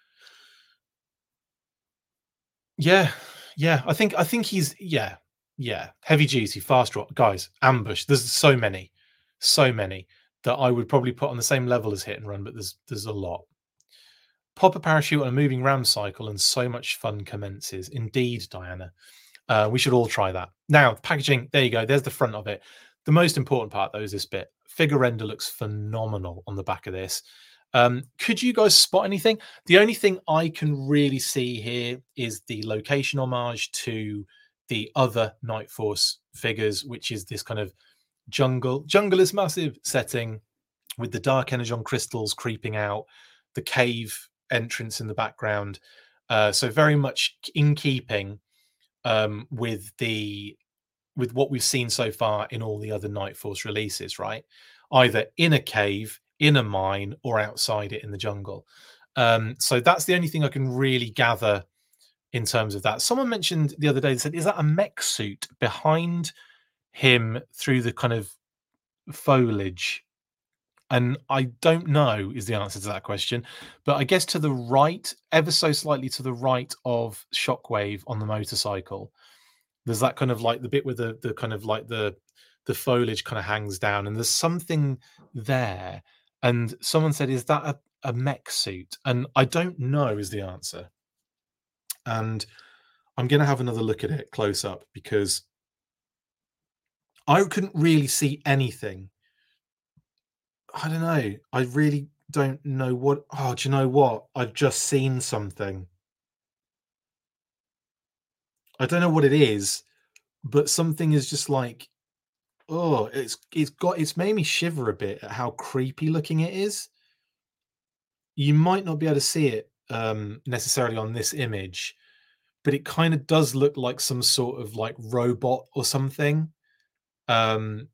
Yeah, yeah. I think I think he's yeah, yeah. Heavy duty, fast drop, guys. Ambush. There's so many, so many that I would probably put on the same level as Hit and Run, but there's there's a lot. Pop a parachute on a moving ram cycle, and so much fun commences. Indeed, Diana. Uh, we should all try that. Now, packaging. There you go. There's the front of it. The most important part, though, is this bit. Figure render looks phenomenal on the back of this. Um, could you guys spot anything? The only thing I can really see here is the location homage to the other Night Force figures, which is this kind of jungle. Jungle is massive setting with the dark energon crystals creeping out, the cave entrance in the background. Uh, so very much in keeping um, with the with what we've seen so far in all the other Night Force releases, right? Either in a cave, in a mine, or outside it in the jungle. Um, so that's the only thing I can really gather in terms of that. Someone mentioned the other day, they said, is that a mech suit behind him through the kind of foliage? And I don't know is the answer to that question. But I guess to the right, ever so slightly to the right of Shockwave on the motorcycle, there's that kind of like the bit where the the kind of like the the foliage kind of hangs down, and there's something there. And someone said, "Is that a, a mech suit?" And I don't know is the answer. And I'm going to have another look at it close up because I couldn't really see anything. I don't know. I really don't know what. Oh, do you know what? I've just seen something. I don't know what it is, but something is just like, oh, it's it's got it's made me shiver a bit at how creepy looking it is. You might not be able to see it um, necessarily on this image, but it kind of does look like some sort of like robot or something. Um,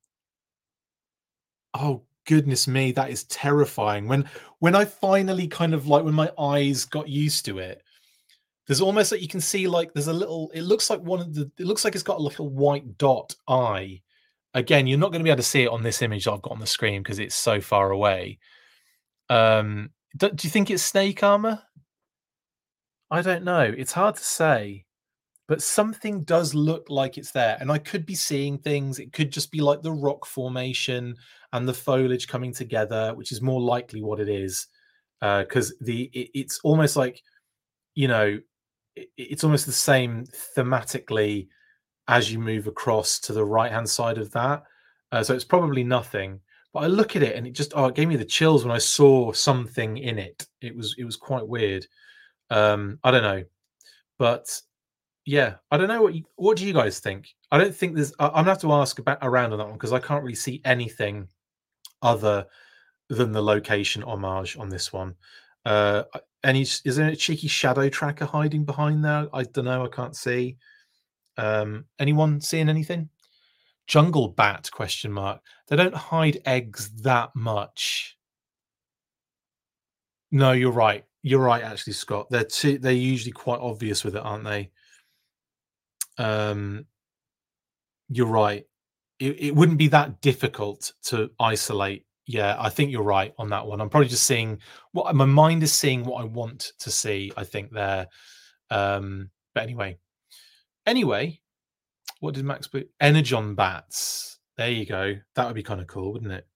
oh goodness me, that is terrifying. When when I finally kind of like when my eyes got used to it, there's almost like you can see like there's a little. It looks like one of the. It looks like it's got a little white dot eye. Again, you're not going to be able to see it on this image I've got on the screen because it's so far away. Um, do, do you think it's snake armor? I don't know. It's hard to say, but something does look like it's there, and I could be seeing things. It could just be like the rock formation and the foliage coming together, which is more likely what it is, because uh, the it, it's almost like you know, it, it's almost the same thematically as you move across to the right hand side of that. Uh, so it's probably nothing. But I look at it and it just oh, it gave me the chills when I saw something in it. It was it was quite weird. Um, I don't know, but yeah, I don't know what you, what do you guys think? I don't think there's. I, I'm gonna have to ask about around on that one because I can't really see anything other than the location homage on this one. Uh, any is there a cheeky shadow tracker hiding behind there? I don't know. I can't see. Um, anyone seeing anything? Jungle bat question mark. They don't hide eggs that much. No, you're right. You're right. Actually, Scott, they're too. They're usually quite obvious with it, aren't they? Um, you're right. It, it wouldn't be that difficult to isolate. Yeah, I think you're right on that one. I'm probably just seeing what my mind is seeing what I want to see. I think there. Um, but anyway, anyway, what did Max put? Energon bats. There you go. That would be kind of cool, wouldn't it?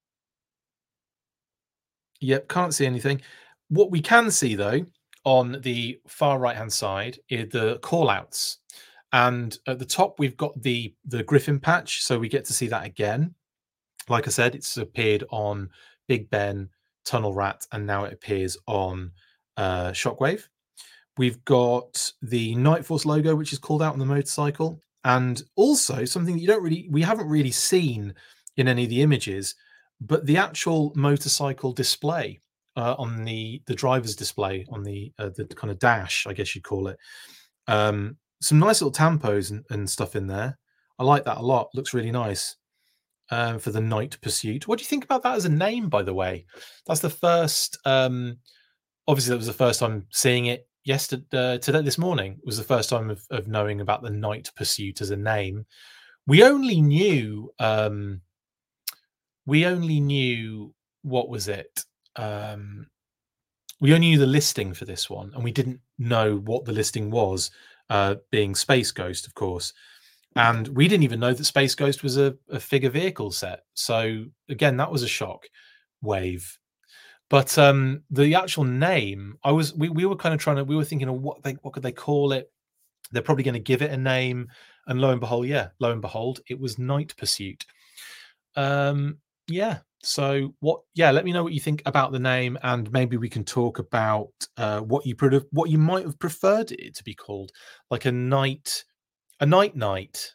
Yep, can't see anything. What we can see though on the far right hand side is the call outs. And at the top we've got the the Griffin patch, so we get to see that again. Like I said, it's appeared on Big Ben, Tunnel Rat, and now it appears on uh, Shockwave. We've got the Night Force logo, which is called out on the motorcycle, and also something that you don't really, we haven't really seen in any of the images, but the actual motorcycle display uh, on the the driver's display on the uh, the kind of dash, I guess you'd call it. Um, some nice little tampos and, and stuff in there. I like that a lot. Looks really nice. Um, for the Night Pursuit. What do you think about that as a name, by the way? That's the first. Um, obviously, that was the first time seeing it yesterday. Uh, today, this morning was the first time of, of knowing about the Night Pursuit as a name. We only knew. Um, we only knew what was it? Um, we only knew the listing for this one, and we didn't know what the listing was. Uh, being Space Ghost, of course. And we didn't even know that Space Ghost was a, a figure vehicle set. So again, that was a shock wave. But um, the actual name, I was we, we were kind of trying to we were thinking of what they what could they call it? They're probably going to give it a name, and lo and behold, yeah, lo and behold, it was Night Pursuit. Um, yeah. So what? Yeah, let me know what you think about the name, and maybe we can talk about uh, what you pre- what you might have preferred it to be called, like a night. A night night.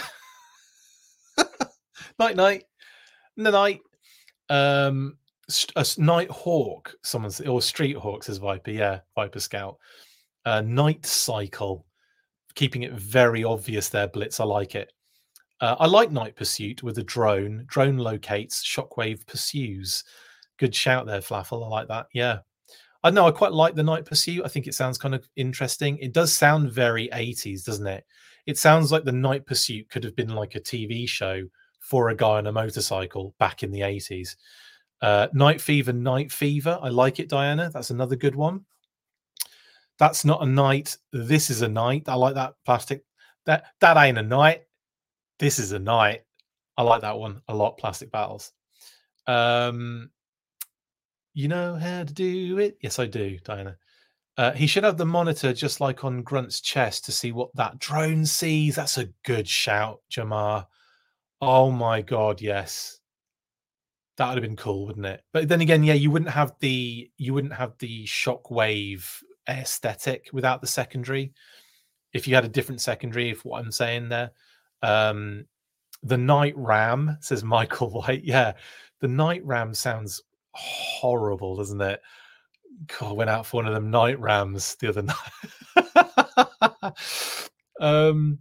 night night. The night. Um a night hawk, someone's or street hawk says Viper, yeah, Viper Scout. Uh night cycle. Keeping it very obvious there, Blitz. I like it. Uh, I like Night Pursuit with a drone. Drone locates, Shockwave pursues. Good shout there, Flaffle. I like that. Yeah. I know I quite like the Night Pursuit. I think it sounds kind of interesting. It does sound very eighties, doesn't it? It sounds like the Night Pursuit could have been like a T V show for a guy on a motorcycle back in the eighties. Uh, Night Fever, Night Fever. I like it, Diana. That's another good one. That's not a night. This is a night. I like that plastic. That that ain't a night. This is a night. I like that one a lot. Plastic Battles. Um, you know how to do it. Yes, I do, Diana. Uh, he should have the monitor just like on Grunt's chest to see what that drone sees. That's a good shout, Jamar. Oh my god, yes. That would have been cool, wouldn't it? But then again, yeah, you wouldn't have the you wouldn't have the shockwave aesthetic without the secondary. If you had a different secondary, if what I'm saying there. Um, the Night Ram, says Michael White. Yeah, the Night Ram sounds horrible, doesn't it? God, I went out for one of them Night Rams the other night. um,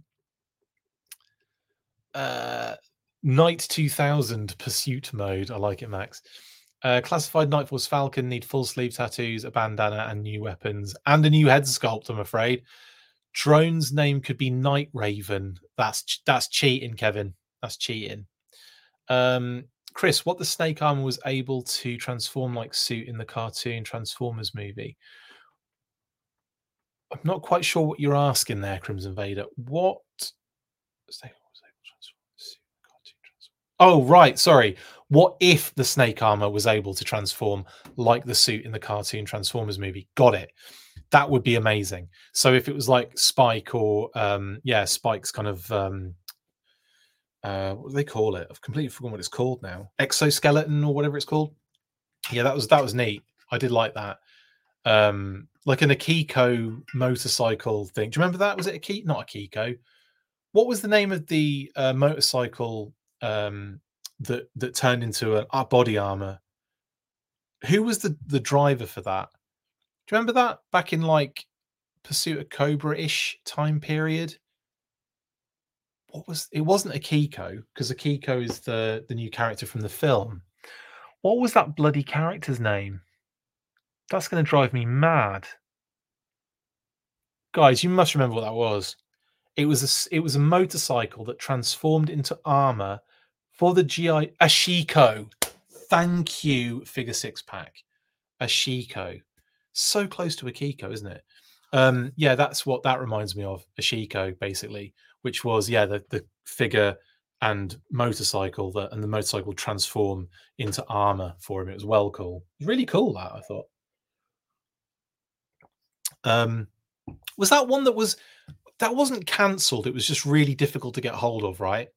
uh, Night two thousand Pursuit Mode. I like it, Max. Uh, classified Night Force Falcon need full sleeve tattoos, a bandana, and new weapons, and a new head sculpt, I'm afraid. Drone's name could be Night Raven. That's that's cheating, Kevin. That's cheating. Um, Chris, what the snake armor was able to transform like suit in the cartoon Transformers movie. I'm not quite sure what you're asking there, Crimson Vader. What? Oh, right. Sorry. What if the snake armor was able to transform like the suit in the cartoon Transformers movie? Got it. That would be amazing. So if it was like Spike or um, yeah, Spike's kind of um, uh, what do they call it? I've completely forgotten what it's called now. Exoskeleton or whatever it's called. Yeah, that was that was neat. I did like that. Um, like an Akiko motorcycle thing. Do you remember that? Was it a key? Not a Akiko. What was the name of the uh, motorcycle um, that that turned into a, a body armor? Who was the the driver for that? Do you remember that back in like Pursuit of Cobra-ish time period? What was it? Wasn't Akiko, because Akiko is the the new character from the film. What was that bloody character's name? That's going to drive me mad, guys. You must remember what that was. It was a it was a motorcycle that transformed into armor for the G I Ashiko. Thank you, Figure Six Pack. Ashiko, so close to Akiko, isn't it? Um, yeah, that's what that reminds me of. Ashiko, basically, which was yeah the the figure and motorcycle that and the motorcycle transform into armor for him. It was well cool, really cool. That I thought. Um, was that one that was that wasn't cancelled? It was just really difficult to get hold of, right?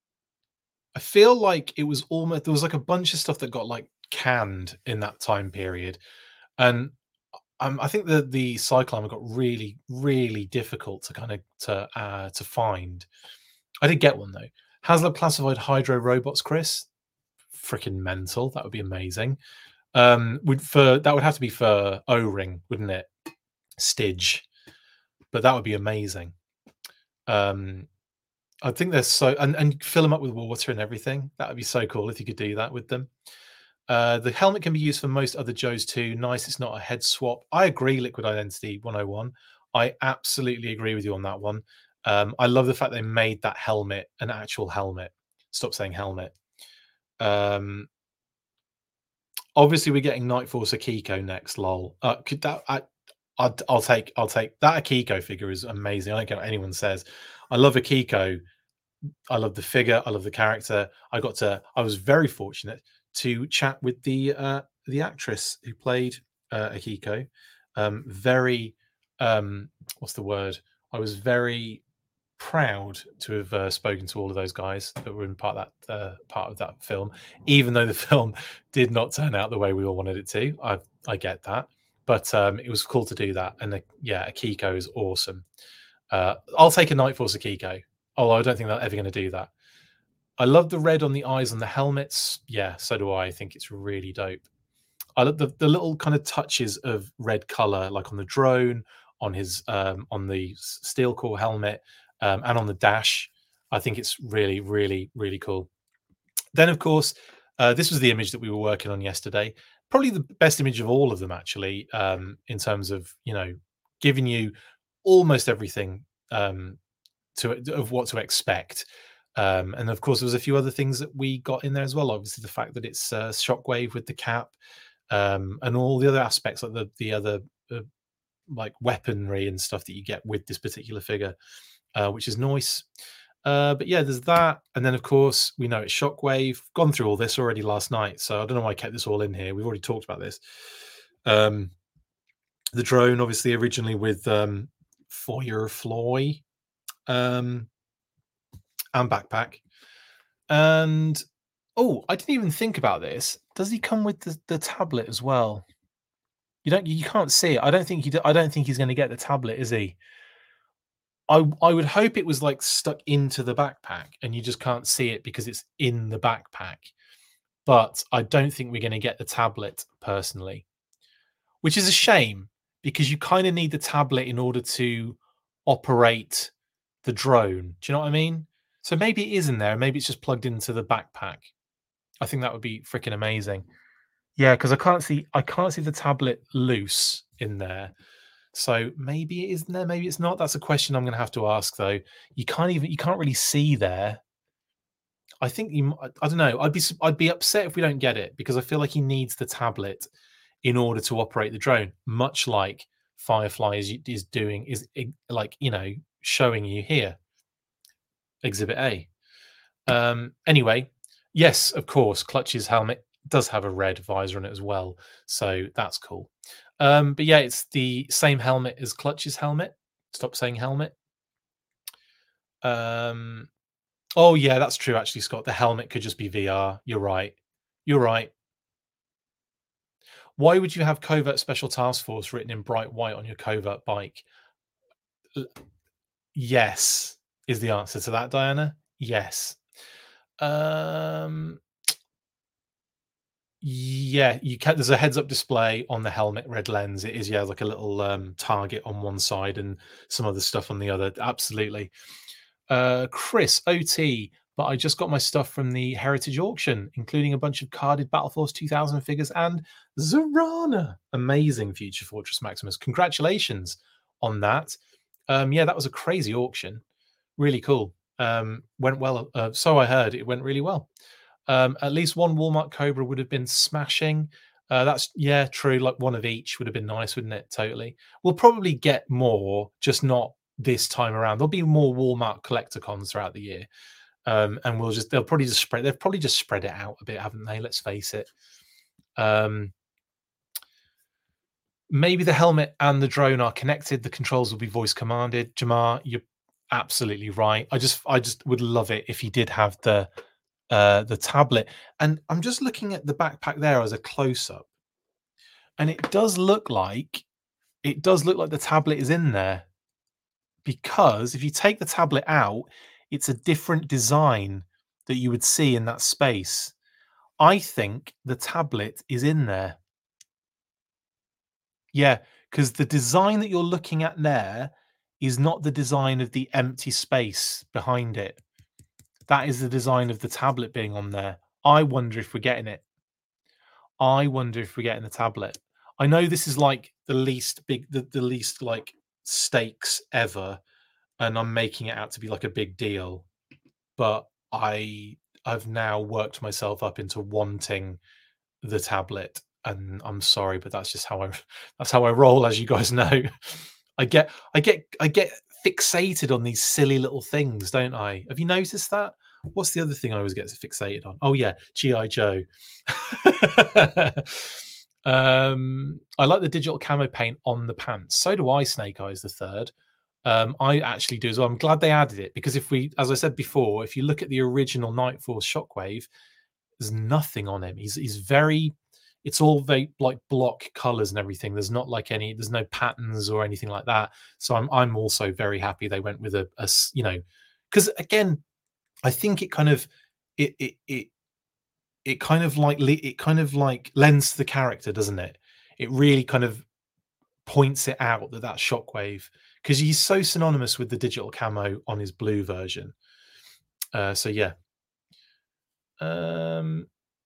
I feel like it was almost there was like a bunch of stuff that got like canned in that time period, and um, I think the the cyclone got really really difficult to kind of to uh, to find. I did get one though. HasLab classified Hydro robots, Chris. Freaking mental. That would be amazing. Um, would for that would have to be for O-ring, wouldn't it? Stidge, but that would be amazing. Um, I think there's so and, and fill them up with water and everything. That would be so cool if you could do that with them. Uh, the helmet can be used for most other Joes too. Nice, it's not a head swap. I agree, Liquid Identity one oh one. I absolutely agree with you on that one. Um, I love the fact they made that helmet an actual helmet. Stop saying helmet. Um, obviously, we're getting Nightforce Akiko next. Lol. Uh, could that? I, I'll, I'll take. I'll take that. Akiko figure is amazing. I don't care what anyone says. I love Akiko. I love the figure. I love the character. I got to. I was very fortunate to chat with the uh, the actress who played uh, Akiko. Um, very, um, what's the word? I was very proud to have uh, spoken to all of those guys that were in part of that uh, part of that film, even though the film did not turn out the way we all wanted it to. I I get that, but um, it was cool to do that. And the, yeah, Akiko is awesome. Uh, I'll take a Nightforce Akiko. Although I don't think they're ever going to do that. I love the red on the eyes on the helmets. Yeah, so do I. I think it's really dope. I love the, the little kind of touches of red color, like on the drone, on his um, on the steel core helmet, um, and on the dash. I think it's really, really, really cool. Then, of course, uh, this was the image that we were working on yesterday. Probably the best image of all of them, actually, um, in terms of you know giving you almost everything um, to of what to expect. Um, and of course, there was a few other things that we got in there as well. Obviously, the fact that it's uh, Shockwave with the cap, um, and all the other aspects, like the the other uh, like weaponry and stuff that you get with this particular figure, uh, which is nice. Uh, but yeah, there's that, and then of course we know it's Shockwave. Gone through all this already last night, so I don't know why I kept this all in here. We've already talked about this. Um, the drone, obviously, originally with um, Firefly. Um, and backpack. And oh, I didn't even think about this. Does he come with the, the tablet as well? You don't. You can't see it. I don't think he. I don't think he's going to get the tablet, is he? I I would hope it was like stuck into the backpack, and you just can't see it because it's in the backpack. But I don't think we're going to get the tablet personally, which is a shame because you kind of need the tablet in order to operate the drone. Do you know what I mean? So maybe it is in there. Maybe it's just plugged into the backpack. I think that would be freaking amazing. Yeah, because I can't see I can't see the tablet loose in there. So maybe it is in there, maybe it's not. That's a question I'm going to have to ask though. You can't even you can't really see there. I think you. I don't know. I'd be I'd be upset if we don't get it because I feel like he needs the tablet in order to operate the drone, much like Firefly is is doing is like you know showing you here. Exhibit A. Um, anyway, yes, of course, Clutch's helmet does have a red visor on it as well, so that's cool. Um, but yeah, it's the same helmet as Clutch's helmet. Stop saying helmet. Um, oh yeah, that's true. Actually, Scott, the helmet could just be V R. You're right. You're right. Why would you have Covert Special Task Force written in bright white on your Covert bike? Yes, is the answer to that, Diana. Yes. Um, yeah, you can. There's a heads-up display on the helmet red lens. It is, yeah, like a little um, target on one side and some other stuff on the other. Absolutely. Uh, Chris O T, but I just got my stuff from the Heritage auction, including a bunch of carded Battle Force two thousand figures and Zorana. Amazing, Future Fortress Maximus. Congratulations on that. Um, yeah, that was a crazy auction. Really cool. Um, went well. Uh, so I heard it went really well. Um, at least one Walmart Cobra would have been smashing. Uh, that's, yeah, true. Like one of each would have been nice, wouldn't it? Totally. We'll probably get more, just not this time around. There'll be more Walmart collecticons throughout the year. Um, and we'll just, they'll probably just spread, they've probably just spread it out a bit, haven't they? Let's face it. Um, maybe the helmet and the drone are connected. The controls will be voice commanded. Jamar, you're absolutely right. I just, I just would love it if he did have the, uh, the tablet. And I'm just looking at the backpack there as a close up, and it does look like, it does look like the tablet is in there, because if you take the tablet out, it's a different design that you would see in that space. I think the tablet is in there. Yeah, because the design that you're looking at there is not the design of the empty space behind it. That is the design of the tablet being on there. I wonder if we're getting it. I wonder if we're getting the tablet. I know this is like the least big, the, the least like stakes ever, and I'm making it out to be like a big deal, but I I've now worked myself up into wanting the tablet, and I'm sorry, but that's just how I that's how I roll, as you guys know. I get I get I get fixated on these silly little things, don't I? Have you noticed that? What's the other thing I always get fixated on? Oh yeah, G I Joe. um, I like the digital camo paint on the pants. So do I, Snake Eyes the Third. Um, I actually do as well. I'm glad they added it, because if we, as I said before, if you look at the original Night Force Shockwave, there's nothing on him. He's he's very, it's all very like block colors and everything. There's not like any, there's no patterns or anything like that. So I'm I'm also very happy they went with a, a you know, because again, I think it kind of it it it it kind of like it kind of like lends to the character, doesn't it? It really kind of points it out that that's Shockwave, because he's so synonymous with the digital camo on his blue version. Uh, so yeah. Um,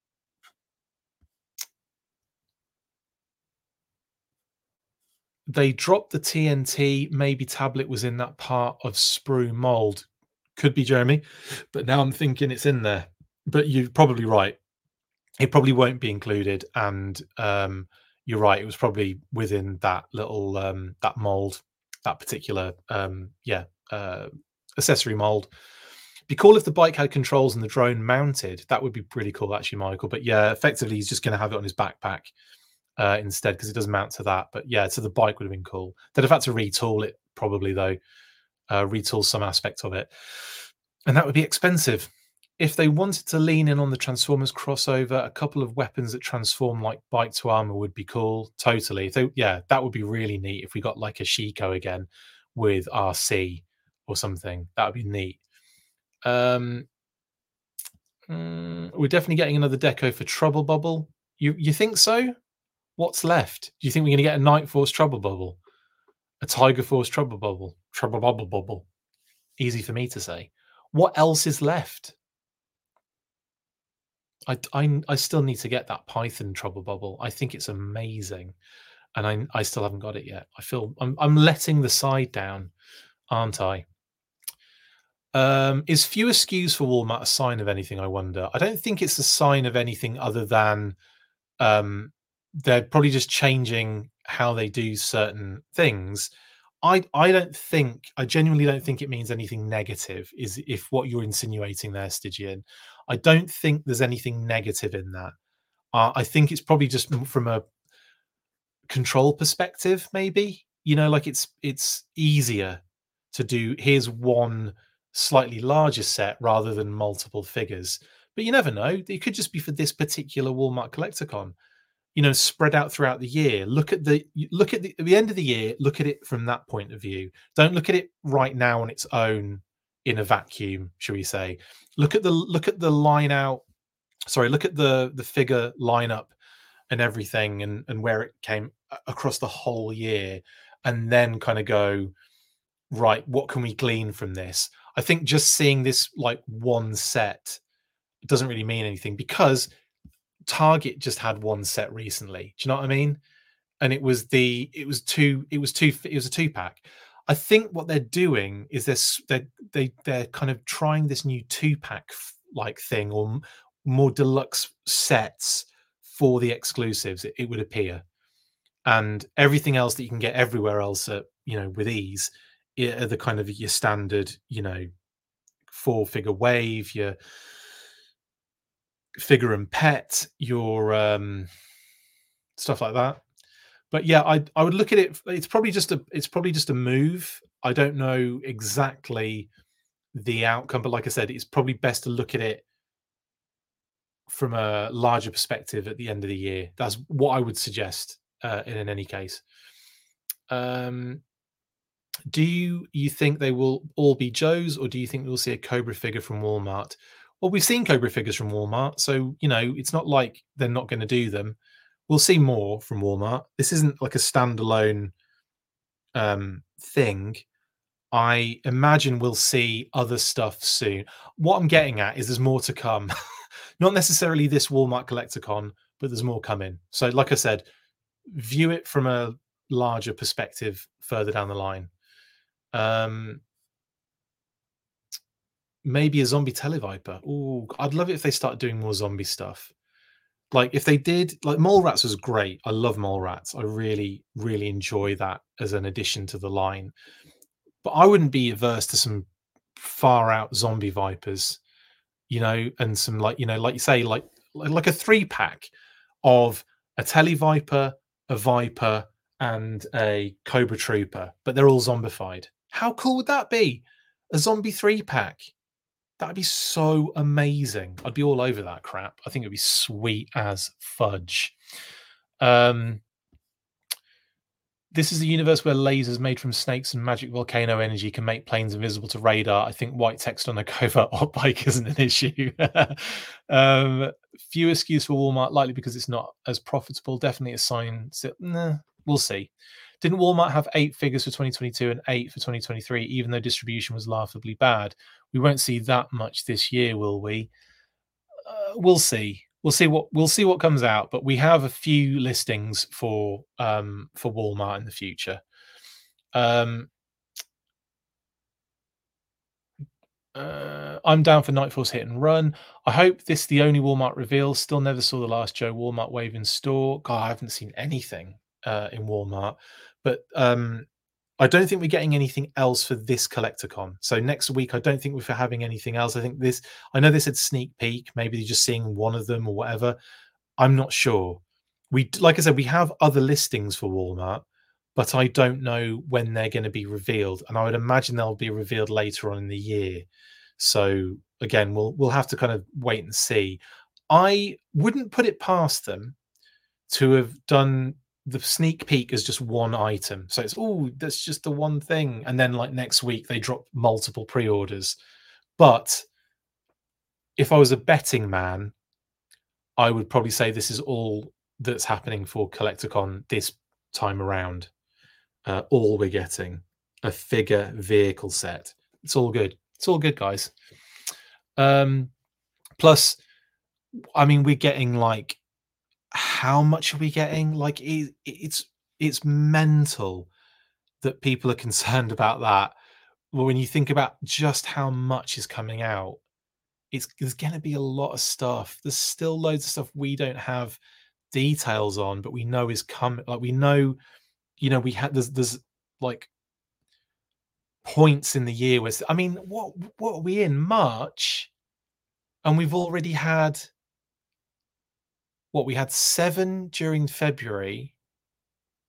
they dropped the T N T. Maybe tablet was in that part of sprue mold. Could be, Jeremy, but now I'm thinking it's in there. But you're probably right. It probably won't be included, and um, you're right. It was probably within that little um, that mold, that particular um, yeah uh, accessory mold. Be cool if the bike had controls and the drone mounted. That would be pretty cool, actually, Michael. But yeah, effectively, he's just going to have it on his backpack uh, instead, because it doesn't mount to that. But yeah, so the bike would have been cool. They'd have had to retool it, probably, though, uh, retool some aspect of it. And that would be expensive. If they wanted to lean in on the Transformers crossover, a couple of weapons that transform like bike to armor would be cool. Totally. If they, yeah, that would be really neat if we got like a Shiko again with R C or something. That would be neat. Um, mm, we're definitely getting another deco for Trouble Bubble. You you think so? What's left? Do you think we're going to get a Night Force Trouble Bubble, a Tiger Force Trouble Bubble, Trouble Bubble Bubble? Easy for me to say. What else is left? I, I, I still need to get that Python Trouble Bubble. I think it's amazing, and I I still haven't got it yet. I feel I'm I'm letting the side down, aren't I? Um, is fewer S K Us for Walmart a sign of anything, I wonder? I don't think it's a sign of anything other than um, they're probably just changing how they do certain things. I I don't think, I genuinely don't think it means anything negative, is if what you're insinuating there, Stygian. I don't think there's anything negative in that. Uh, I think it's probably just from a control perspective, maybe. You know, like it's it's easier to do. Here's one slightly larger set rather than multiple figures. But you never know. It could just be for this particular Walmart Collecticon. You know, spread out throughout the year. Look at the look at the, at the end of the year. Look at it from that point of view. Don't look at it right now on its own in a vacuum, shall we say? Look at the look at the line out. Sorry, look at the the figure lineup and everything, and and where it came across the whole year, and then kind of go, right, what can we glean from this? I think just seeing this like one set doesn't really mean anything, because Target just had one set recently. Do you know what I mean? And it was the it was two it was two it was a two pack. I think what they're doing is this they they they're kind of trying this new two pack like thing, or m- more deluxe sets for the exclusives. It, it would appear, and everything else that you can get everywhere else, at, you know, with ease, i- are the kind of your standard, you know, four figure wave, your figure and pet, your um, stuff like that. But yeah, I I would look at it. It's probably just a it's probably just a move. I don't know exactly the outcome, but like I said, it's probably best to look at it from a larger perspective at the end of the year. That's what I would suggest, uh, in, in any case. Um, do you, you think they will all be Joe's, or do you think we'll see a Cobra figure from Walmart? Well, we've seen Cobra figures from Walmart, so you know it's not like they're not going to do them. We'll see more from Walmart. This isn't like a standalone um, thing. I imagine we'll see other stuff soon. What I'm getting at is there's more to come. Not necessarily this Walmart Collecticon, but there's more coming. So, like I said, view it from a larger perspective further down the line. Um, maybe a zombie Televiper. Oh, I'd love it if they start doing more zombie stuff. Like if they did, like Mole Rats was great. I love Mole Rats. I really, really enjoy that as an addition to the line. But I wouldn't be averse to some far out zombie Vipers, you know, and some, like, you know, like you say, like like a three pack of a Televiper, a Viper, and a Cobra Trooper, but they're all zombified. How cool would that be? A zombie three pack. That'd be so amazing. I'd be all over that crap. I think it'd be sweet as fudge. Um, this is a universe where lasers made from snakes and magic volcano energy can make planes invisible to radar. I think white text on a covert op bike isn't an issue. um, few excuse for Walmart, likely because it's not as profitable. Definitely a sign. So, nah, we'll see. Didn't Walmart have eight figures for twenty twenty-two and eight for twenty twenty-three, even though distribution was laughably bad? We won't see that much this year, will we? Uh, we'll see. We'll see what we'll see what comes out. But we have a few listings for um, for Walmart in the future. Um, uh, I'm down for Nightfall's Hit and Run. I hope this is the only Walmart reveal. Still never saw the last Joe Walmart wave in store. God, I haven't seen anything uh, in Walmart. But um, I don't think we're getting anything else for this Collecticon. So next week, I don't think we're having anything else. I think this, I know they said sneak peek. Maybe they're just seeing one of them or whatever. I'm not sure. We, like I said, we have other listings for Walmart, but I don't know when they're going to be revealed. And I would imagine they'll be revealed later on in the year. So again, we'll we'll have to kind of wait and see. I wouldn't put it past them to have done the sneak peek as just one item. So it's, oh, that's just the one thing. And then like next week they drop multiple pre-orders. But if I was a betting man, I would probably say this is all that's happening for Collecticon this time around. Uh, all we're getting, a figure vehicle set. It's all good. It's all good, guys. Um, plus, I mean, we're getting like, how much are we getting? Like, it, it's it's mental that people are concerned about that. Well, when you think about just how much is coming out, it's there's going to be a lot of stuff. There's still loads of stuff we don't have details on, but we know is coming. Like we know, you know, we had there's there's like points in the year where, I mean, what what are we in March, and we've already had what we had seven during February.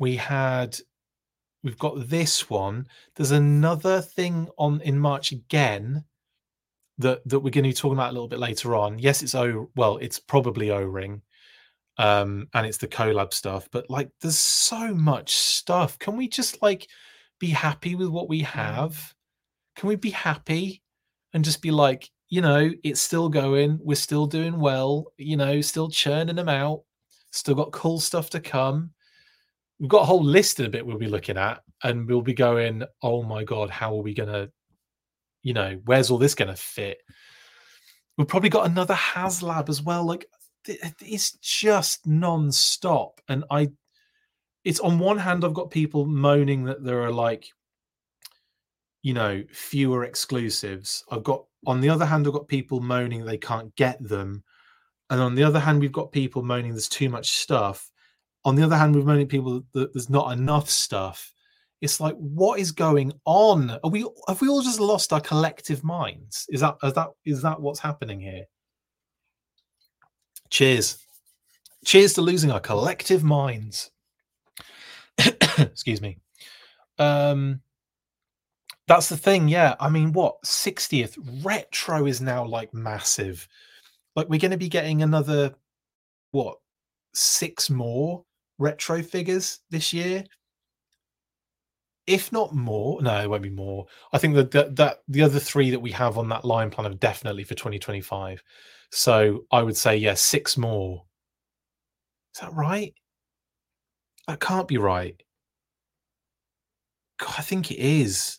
we had, we've got this one. There's another thing on in March again that that we're going to be talking about a little bit later on. Yes, it's O. Well, it's probably O-ring, um, and it's the collab stuff. But like, there's so much stuff. Can we just like be happy with what we have? Can we be happy and just be like, you know, it's still going. We're still doing well. You know, still churning them out. Still got cool stuff to come. We've got a whole list in a bit we'll be looking at, and we'll be going, oh my God, how are we going to, you know, where's all this going to fit? We've probably got another HasLab as well. Like, it's just non-stop. And I, it's on one hand, I've got people moaning that there are like, you know, fewer exclusives. I've got, on the other hand, I've got people moaning they can't get them. And on the other hand, we've got people moaning there's too much stuff. On the other hand, we've moaning people that there's not enough stuff. It's like, what is going on? Are we have we all just lost our collective minds? Is that is that is that what's happening here? Cheers. Cheers to losing our collective minds. Excuse me. Um that's the thing, yeah. I mean, what, sixtieth retro is now like massive. Like, we're going to be getting another, what, six more retro figures this year, if not more. No, it won't be more. I think that that, that the other three that we have on that line plan are definitely for twenty twenty-five. So I would say, yeah, six more. Is that right? That can't be right. God, I think it is.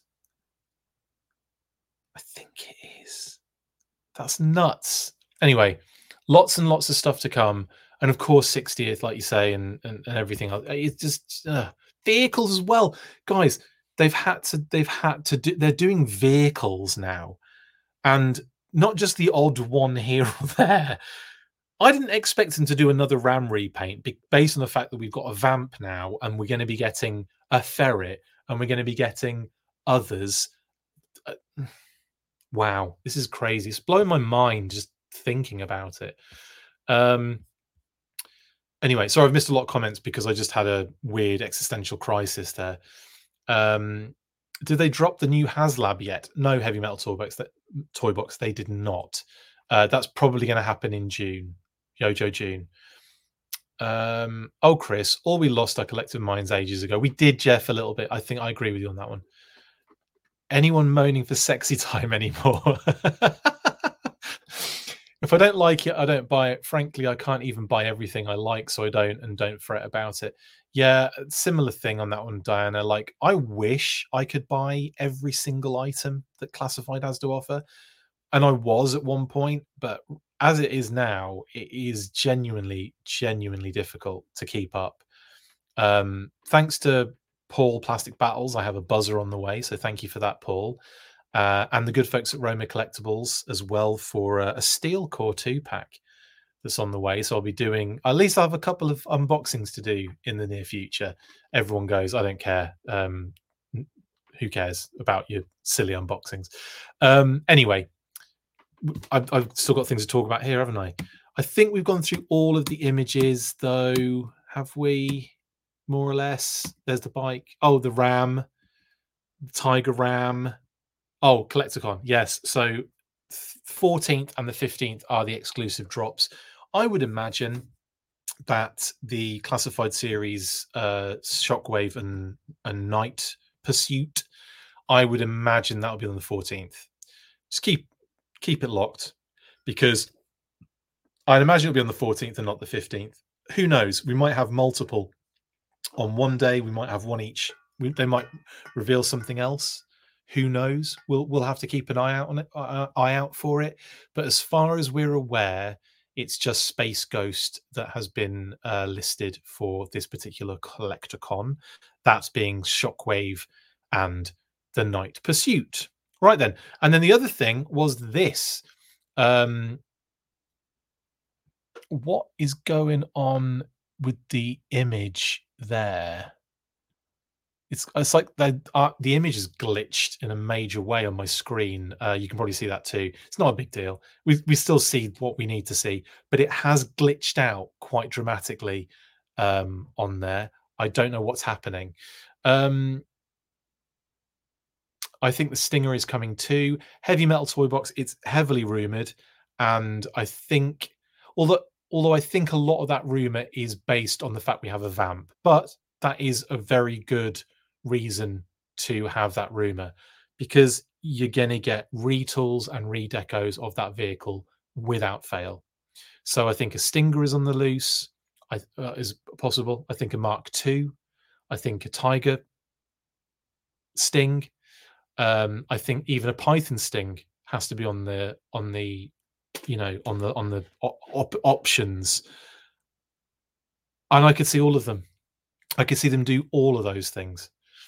I think it is. That's nuts. Anyway, lots and lots of stuff to come. And of course, sixtieth, like you say, and and, and everything else. It's just uh, vehicles as well, guys. They've had to. They've had to do. They're doing vehicles now, and not just the odd one here or there. I didn't expect them to do another Ram repaint based on the fact that we've got a Vamp now, and we're going to be getting a Ferret, and we're going to be getting others. Wow, this is crazy. It's blowing my mind just thinking about it. Um. Anyway, sorry, I've missed a lot of comments because I just had a weird existential crisis there. Um, did they drop the new HasLab yet? No, Heavy Metal Toy Box. That Toy Box they did not. Uh, that's probably going to happen in June. Yojo June. Um, oh, Chris, all we lost our collective minds ages ago. We did, Jeff, a little bit. I think I agree with you on that one. Anyone moaning for sexy time anymore? If I don't like it, I don't buy it. Frankly, I can't even buy everything I like, so I don't, and don't fret about it. Yeah, similar thing on that one, Diana. Like, I wish I could buy every single item that Classified has to offer. And I was at one point, but as it is now, it is genuinely, genuinely difficult to keep up. Um, thanks to Paul Plastic Battles, I have a buzzer on the way, so thank you for that, Paul. Uh, and the good folks at Roma Collectibles as well for a, a Steel Core two pack that's on the way. So I'll be doing, at least I'll have a couple of unboxings to do in the near future. Everyone goes, I don't care. Um, who cares about your silly unboxings? Um, anyway, I've, I've still got things to talk about here, haven't I? I think we've gone through all of the images, though. Have we? More or less. There's the bike. Oh, the Ram, the Tiger Ram. Oh, Collecticon, yes. So fourteenth and the fifteenth are the exclusive drops. I would imagine that the Classified series, uh, Shockwave and, and Night Pursuit, I would imagine that'll be on the fourteenth. Just keep keep it locked, because I'd imagine it'll be on the fourteenth and not the fifteenth. Who knows? We might have multiple on one day. We might have one each. We, they might reveal something else. Who knows? We'll we'll have to keep an eye out on it, uh, eye out for it. But as far as we're aware, it's just Space Ghost that has been uh, listed for this particular Collecticon. That's being Shockwave and the Night Pursuit. Right then, and then the other thing was this. Um, what is going on with the image there? It's it's like the uh, the image is glitched in a major way on my screen. Uh, you can probably see that too. It's not a big deal. We we still see what we need to see, but it has glitched out quite dramatically um, on there. I don't know what's happening. Um, I think the Stinger is coming too. Heavy Metal Toy Box, it's heavily rumored, and I think although although I think a lot of that rumor is based on the fact we have a vamp, but that is a very good reason to have that rumor because you're gonna get retools and redecos of that vehicle without fail. So I think a Stinger is on the loose. I, uh, is possible. I think a Mark two. I think a Tiger Sting. Um, I think even a Python Sting has to be on the on the you know on the on the op- options, and I could see all of them. I could see them do all of those things.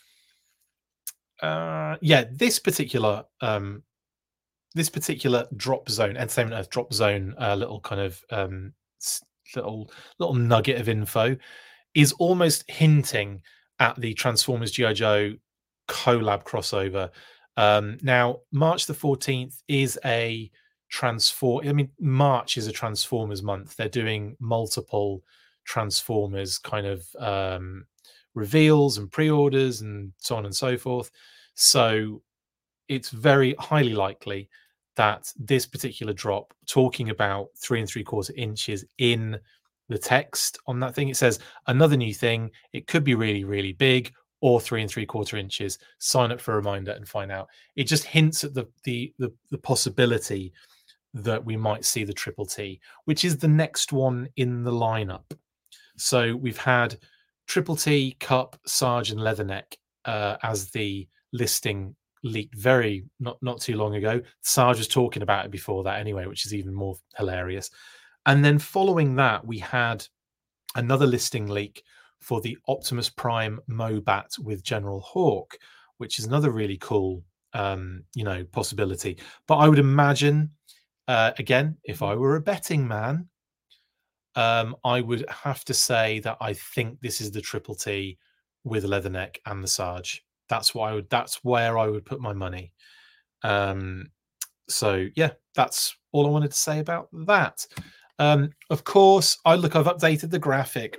Uh, yeah, this particular um, this particular drop zone, Entertainment Earth drop zone, uh, little kind of um, little little nugget of info is almost hinting at the Transformers G I. Joe collab crossover. Um, now, March the fourteenth is a transform. I mean, March is a Transformers month. They're doing multiple Transformers kind of um, reveals and pre-orders and so on and so forth. So it's very highly likely that this particular drop, talking about three and three quarter inches in the text on that thing, it says another new thing. It could be really, really big or three and three quarter inches. Sign up for a reminder and find out. It just hints at the the the, the possibility that we might see the Triple T, which is the next one in the lineup. So we've had Triple T, Cup, Sarge, and Leatherneck uh, as the listing leaked very not not too long ago. Sarge was talking about it before that anyway, which is even more hilarious. And then following that, we had another listing leak for the Optimus Prime Mobat with General Hawk, which is another really cool, um, you know, possibility. But I would imagine, uh, again, if I were a betting man, um, I would have to say that I think this is the Triple T with Leatherneck and the Sarge. That's why I would. That's where I would put my money. Um, so yeah, that's all I wanted to say about that. Um, of course, I look. I've updated the graphic.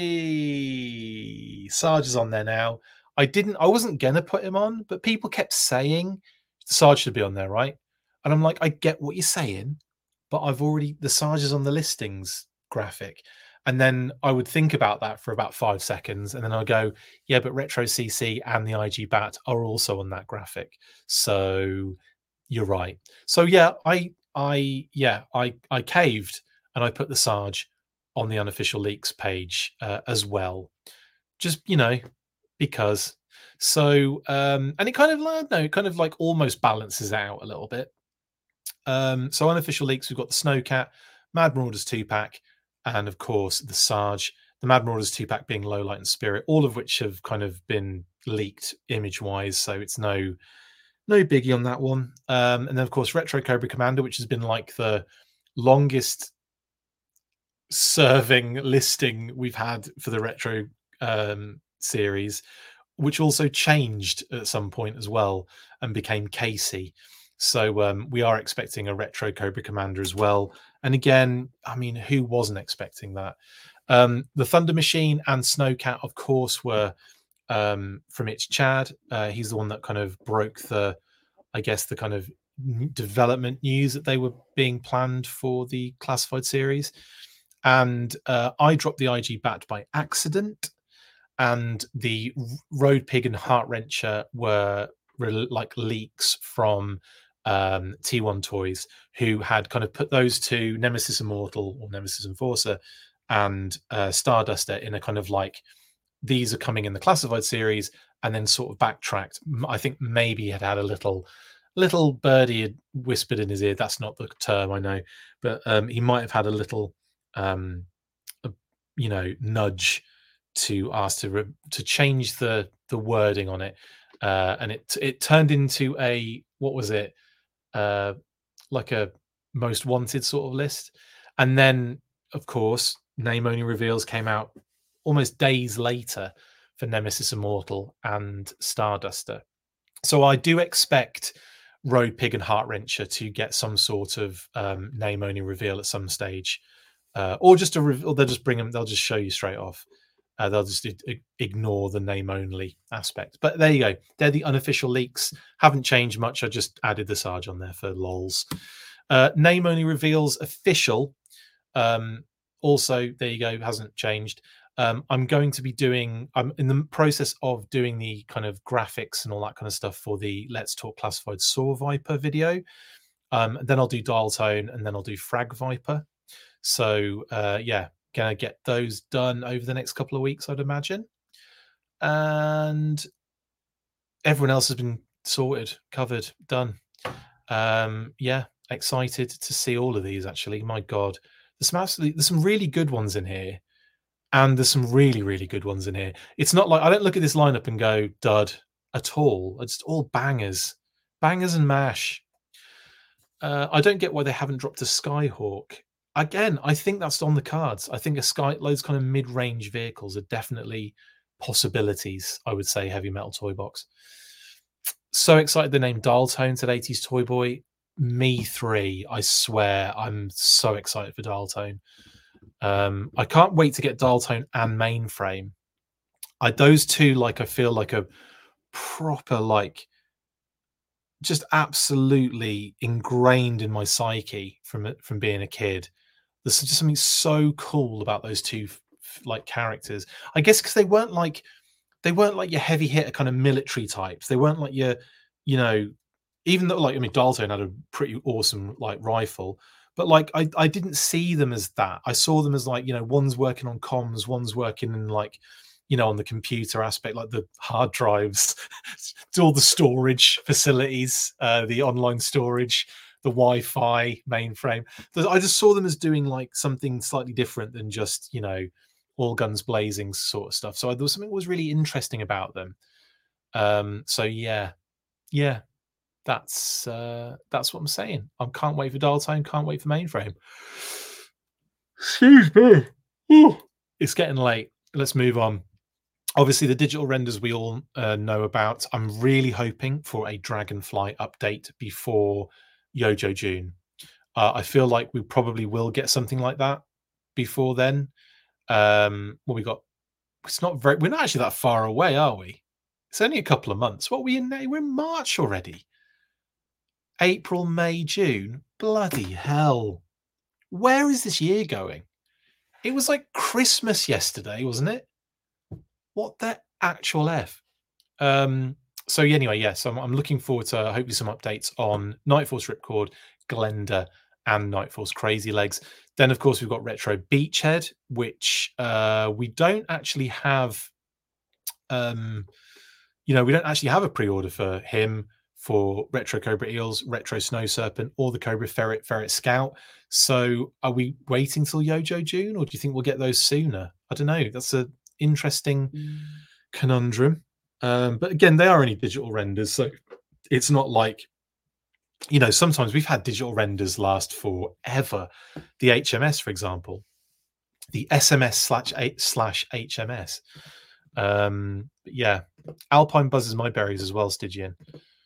We Sarge is on there now. I didn't. I wasn't gonna put him on, but people kept saying Sarge should be on there, right? And I'm like, I get what you're saying, but I've already the Sarge is on the listings graphic. And then I would think about that for about five seconds, and then I'll go, yeah, but Retro C C and the I G Bat are also on that graphic. So you're right. So yeah, I I yeah, I I caved and I put the Sarge on the unofficial leaks page uh, as well. Just, you know, because so um and it kind of uh, no, it kind of like almost balances out a little bit. Um so unofficial leaks, we've got the Snowcat, Mad Marauders two pack, and of course the Sarge, the Mad Marauders two pack being Low Light and Spirit, all of which have kind of been leaked image wise, so it's no no biggie on that one. Um, and then of course Retro Cobra Commander, which has been like the longest serving listing we've had for the retro um, series, which also changed at some point as well and became Casey. So um, we are expecting a retro Cobra Commander as well. And again, I mean, who wasn't expecting that? Um, the Thunder Machine and Snowcat, of course, were um, from Itch Chad. Uh, he's the one that kind of broke the, I guess, the kind of development news that they were being planned for the classified series. And uh, I dropped the I G Bat by accident, and the Road Pig and Heart Wrencher were re- like leaks from um, T one Toys, who had kind of put those two, Nemesis Immortal or Nemesis Enforcer and uh, Starduster, in a kind of like, these are coming in the classified series, and then sort of backtracked. I think maybe he had had a little little birdie had whispered in his ear. That's not the term, I know, but um, he might have had a little um, a, you know, nudge to ask to re- to change the the wording on it, uh, and it it turned into a, what was it, uh, like a most wanted sort of list. And then of course name only reveals came out almost days later for Nemesis Immortal and Starduster. So I do expect Road Pig and Heart Wrencher to get some sort of um, name only reveal at some stage, uh, or just a re- or they'll just bring them. They'll just show you straight off. Uh, they'll just ignore the name only aspect. But there you go. They're the unofficial leaks. Haven't changed much. I just added the Sarge on there for lols. Uh, name only reveals official. Um, also, there you go. Hasn't changed. Um, I'm going to be doing, I'm in the process of doing the kind of graphics and all that kind of stuff for the Let's Talk Classified Saw Viper video. Um, then I'll do Dial Tone, and then I'll do Frag Viper. So, uh, yeah, gonna get those done over the next couple of weeks, I'd imagine. And everyone else has been sorted, covered, done. Um, yeah, excited to see all of these, actually. My God. There's some absolutely, there's some really good ones in here. And there's some really, really good ones in here. It's not like, I don't look at this lineup and go dud at all. It's all bangers. Bangers and mash. Uh, I don't get why they haven't dropped a Skyhawk. Again, I think that's on the cards. I think a Sky, those kind of mid-range vehicles are definitely possibilities, I would say, Heavy Metal Toy Box. So excited they named Dial Tones at eighties Toy Boy. Me three, I swear. I'm so excited for Dial Tone. Um, I can't wait to get Dial Tone and Mainframe. I those two, like, I feel like a proper, like, just absolutely ingrained in my psyche from from being a kid. There's just something so cool about those two, like, characters. I guess because they weren't like they weren't like your heavy hitter kind of military types. They weren't like your, you know, even though, like, I mean, Dial Tone had a pretty awesome, like, rifle. But, like, I, I didn't see them as that. I saw them as, like, you know, one's working on comms, one's working in, like, you know, on the computer aspect, like the hard drives, all the storage facilities, uh, the online storage, the Wi-Fi mainframe. I just saw them as doing, like, something slightly different than just, you know, all guns blazing sort of stuff. So there was something that was really interesting about them. Um, so, yeah. Yeah. That's uh, that's what I'm saying. I can't wait for Dial Tone, can't wait for Mainframe. Excuse me. Ooh, it's getting late. Let's move on. Obviously, the digital renders we all uh, know about. I'm really hoping for a Dragonfly update before Yojo June. Uh, I feel like we probably will get something like that before then. Um, well, we got. It's not very. We're not actually that far away, are we? It's only a couple of months. What are we in? We're in March already. April, May, June. Bloody hell. Where is this year going? It was like Christmas yesterday, wasn't it? What the actual F? Um, so anyway, yes, I'm, I'm looking forward to hopefully some updates on Nightforce Ripcord, Glenda, and Nightforce Crazy Legs. Then, of course, we've got Retro Beachhead, which uh, we don't actually have. Um, you know, we don't actually have a pre-order for him, for Retro Cobra Eels, Retro Snow Serpent, or the Cobra Ferret, Ferret Scout. So are we waiting till Yojo June, or do you think we'll get those sooner? I don't know. That's an interesting mm. conundrum. Um, but again, they are only digital renders, so it's not like, you know, sometimes we've had digital renders last forever. The H M S, for example, the S M S slash slash H M S. Um, yeah, Alpine buzzes my berries as well, Stygian.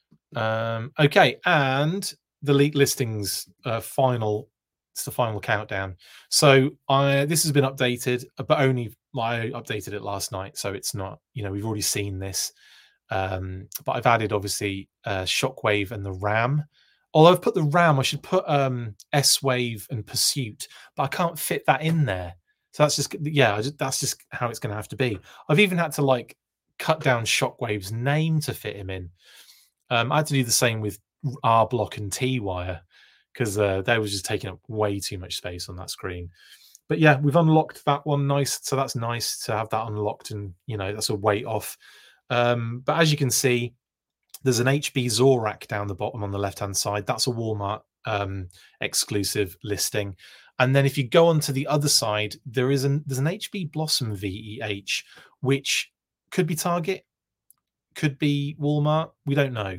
Um, okay, and the leak listings uh, final. It's the final countdown. So I this has been updated, but only I updated it last night, so it's not. You know, we've already seen this, um, but I've added obviously uh, Shockwave and the Ram. Although I've put the Ram, I should put um, S-Wave and Pursuit, but I can't fit that in there. So that's just yeah, just, that's just how it's going to have to be. I've even had to like cut down Shockwave's name to fit him in. Um, I had to do the same with R Block and T Wire because uh, they was just taking up way too much space on that screen. But yeah, we've unlocked that one nice, so that's nice to have that unlocked, and you know that's a weight off. Um, but as you can see, there's an H B Zorak down the bottom on the left hand side. That's a Walmart um, exclusive listing. And then if you go on to the other side, there is an there's an H B Blossom V E H, which could be Target, could be Walmart. We don't know.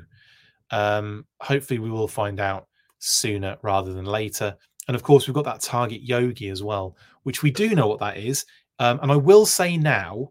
Um, hopefully, we will find out sooner rather than later. And of course, we've got that Target Yogi as well, which we do know what that is. Um, and I will say now.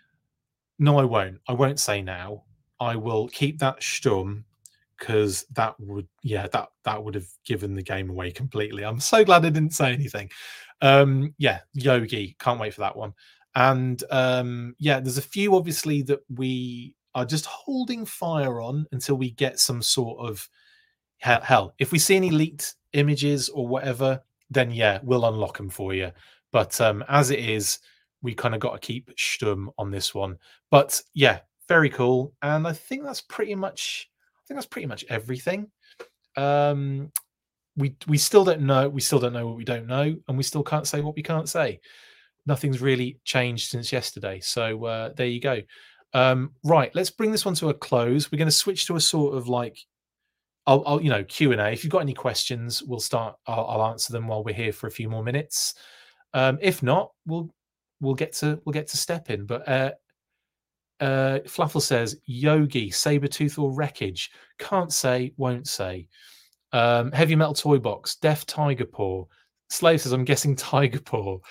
No, I won't. I won't say now. I will keep that stum because that would, yeah, that that would have given the game away completely. I'm so glad I didn't say anything. Um, yeah, Yogi, can't wait for that one. And um, yeah, there's a few obviously that we are just holding fire on until we get some sort of hell. hell if we see any leaked images or whatever, then yeah, we'll unlock them for you. But um, as it is, we kind of got to keep stum on this one. But yeah, very cool. And I think that's pretty much. I think that's pretty much everything. Um, we we still don't know. We still don't know what we don't know, and we still can't say what we can't say. Nothing's really changed since yesterday. So uh, there you go. Um, right, let's bring this one to a close. We're going to switch to a sort of like I'll, I'll, you know, Q and A. If you've got any questions, we'll start. I'll, I'll answer them while we're here for a few more minutes. Um, if not, we'll we'll get to we'll get to step in. But uh, uh, Flaffle says Yogi, Sabretooth or Wreckage. Can't say, won't say. Um, Heavy Metal Toy Box, Deaf Tiger Paw. Slave says, I'm guessing Tiger Paw.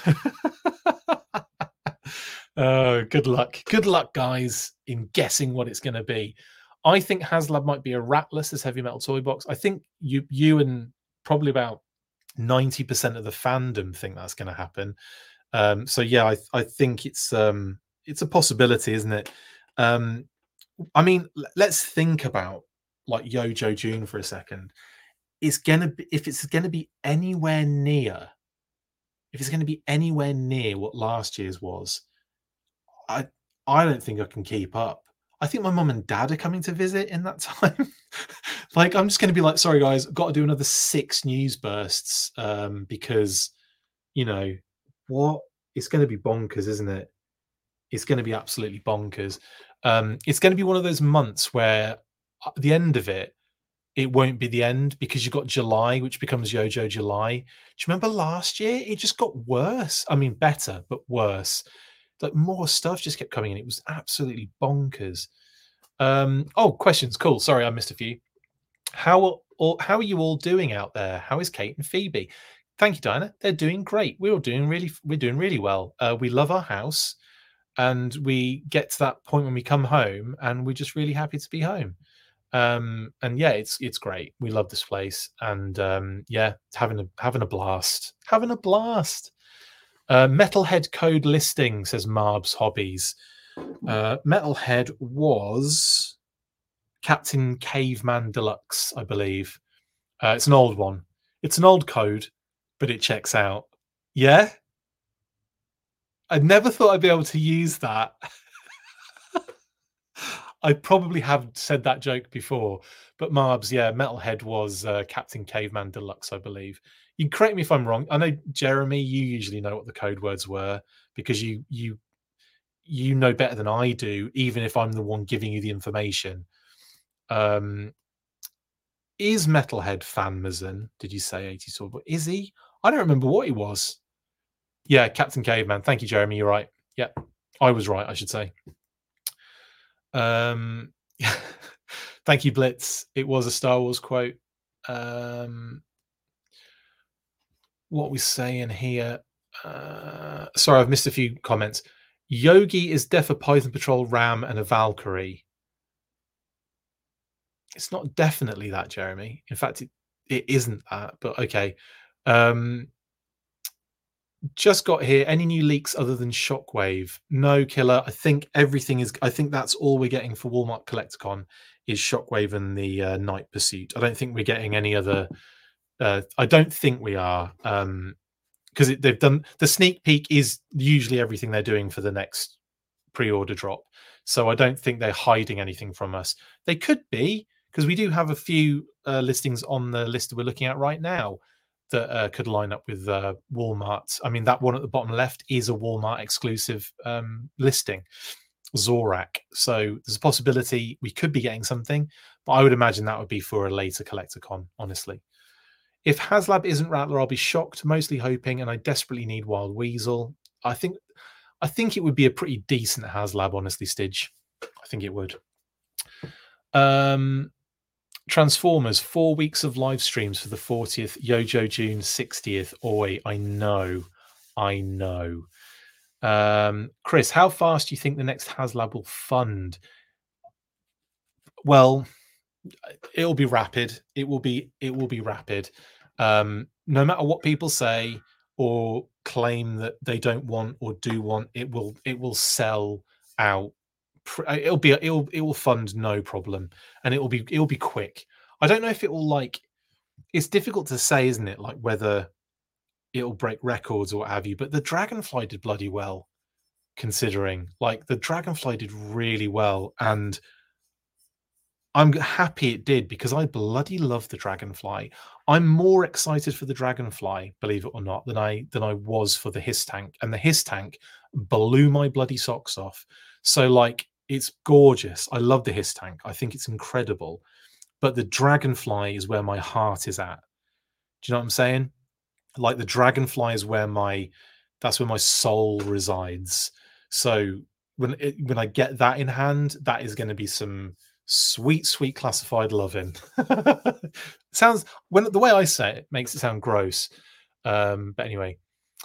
Oh, good luck. Good luck, guys, in guessing what it's going to be. I think HasLab might be a Ratless as Heavy Metal Toy Box. I think you you and probably about ninety percent of the fandom think that's going to happen. Um, so yeah, I I think it's um it's a possibility, isn't it? Um, I mean, let's think about like Yojo June for a second. It's gonna be if it's gonna be anywhere near, if it's gonna be anywhere near what last year's was, I I don't think I can keep up. I think my mum and dad are coming to visit in that time. Like, I'm just gonna be like, sorry guys, I've got to do another six news bursts um, because you know what? It's gonna be bonkers, isn't it? It's going to be absolutely bonkers. Um, it's going to be one of those months where at the end of it, it won't be the end because you've got July, which becomes Yojo July. Do you remember last year? It just got worse. I mean, better, but worse. Like more stuff just kept coming in. It was absolutely bonkers. Um, oh, questions. Cool. Sorry, I missed a few. How are all, how are you all doing out there? How is Kate and Phoebe? Thank you, Diana. They're doing great. We're all doing really, we're doing really well. Uh, we love our house. And we get to that point when we come home and we're just really happy to be home. Um, and yeah, it's it's great. We love this place, and um, yeah, having a having a blast, having a blast. Uh, Metalhead code listing says Marb's hobbies. Uh, Metalhead was Captain Caveman Deluxe, I believe. Uh, it's an old one. It's an old code, but it checks out. Yeah, I never thought I'd be able to use that. I probably have said that joke before, but Marbs, yeah, Metalhead was uh, Captain Caveman Deluxe, I believe. You can correct me if I'm wrong. I know, Jeremy, you usually know what the code words were because you you you know better than I do, even if I'm the one giving you the information. Um, is Metalhead Fanmazen? Did you say eighty sword? But is he? I don't remember what he was. Yeah, Captain Caveman. Thank you, Jeremy. You're right. Yeah, I was right, I should say. Um, thank you, Blitz. It was a Star Wars quote. Um, what we saying here? Uh, sorry, I've missed a few comments. Yogi is def a Python Patrol Ram and a Valkyrie. It's not definitely that, Jeremy. In fact, it, it isn't that, but okay. Um, just got here. Any new leaks other than Shockwave? No, Killer. I think everything is. I think that's all we're getting for Walmart Collecticon is Shockwave and the uh, Night Pursuit. I don't think we're getting any other. Uh, I don't think we are um, because they've done the sneak peek is usually everything they're doing for the next pre-order drop. So I don't think they're hiding anything from us. They could be because we do have a few uh, listings on the list that we're looking at right now that uh, could line up with uh, Walmart. I mean, that one at the bottom left is a Walmart exclusive um, listing, Zorak. So there's a possibility we could be getting something, but I would imagine that would be for a later Collecticon, honestly. If HasLab isn't Rattler, I'll be shocked, mostly hoping, and I desperately need Wild Weasel. I think I think it would be a pretty decent HasLab, honestly, Stidge. I think it would. Um, Transformers, four weeks of live streams for the fortieth, Yojo June sixtieth. Oi, I know. I know. Um, Chris, how fast do you think the next HasLab will fund? Well, it'll be rapid. It will be it will be rapid. Um, no matter what people say, or claim that they don't want or do want, it will it will sell out. It'll be it'll it will fund no problem, and it will be it'll be quick. I don't know if it will like. It's difficult to say, isn't it? Like whether it'll break records or what have you. But the Dragonfly did bloody well, considering. Like the Dragonfly did really well, and I'm happy it did because I bloody love the Dragonfly. I'm more excited for the Dragonfly, believe it or not, than I than I was for the Hiss Tank. And the Hiss Tank blew my bloody socks off. So like it's gorgeous. I love the Hiss Tank. I think it's incredible. But the Dragonfly is where my heart is at. Do you know what I'm saying? Like the Dragonfly is where my that's where my soul resides. So when it, when I get that in hand, that is going to be some sweet, sweet classified loving. Sounds when the way I say it makes it sound gross. Um, but anyway,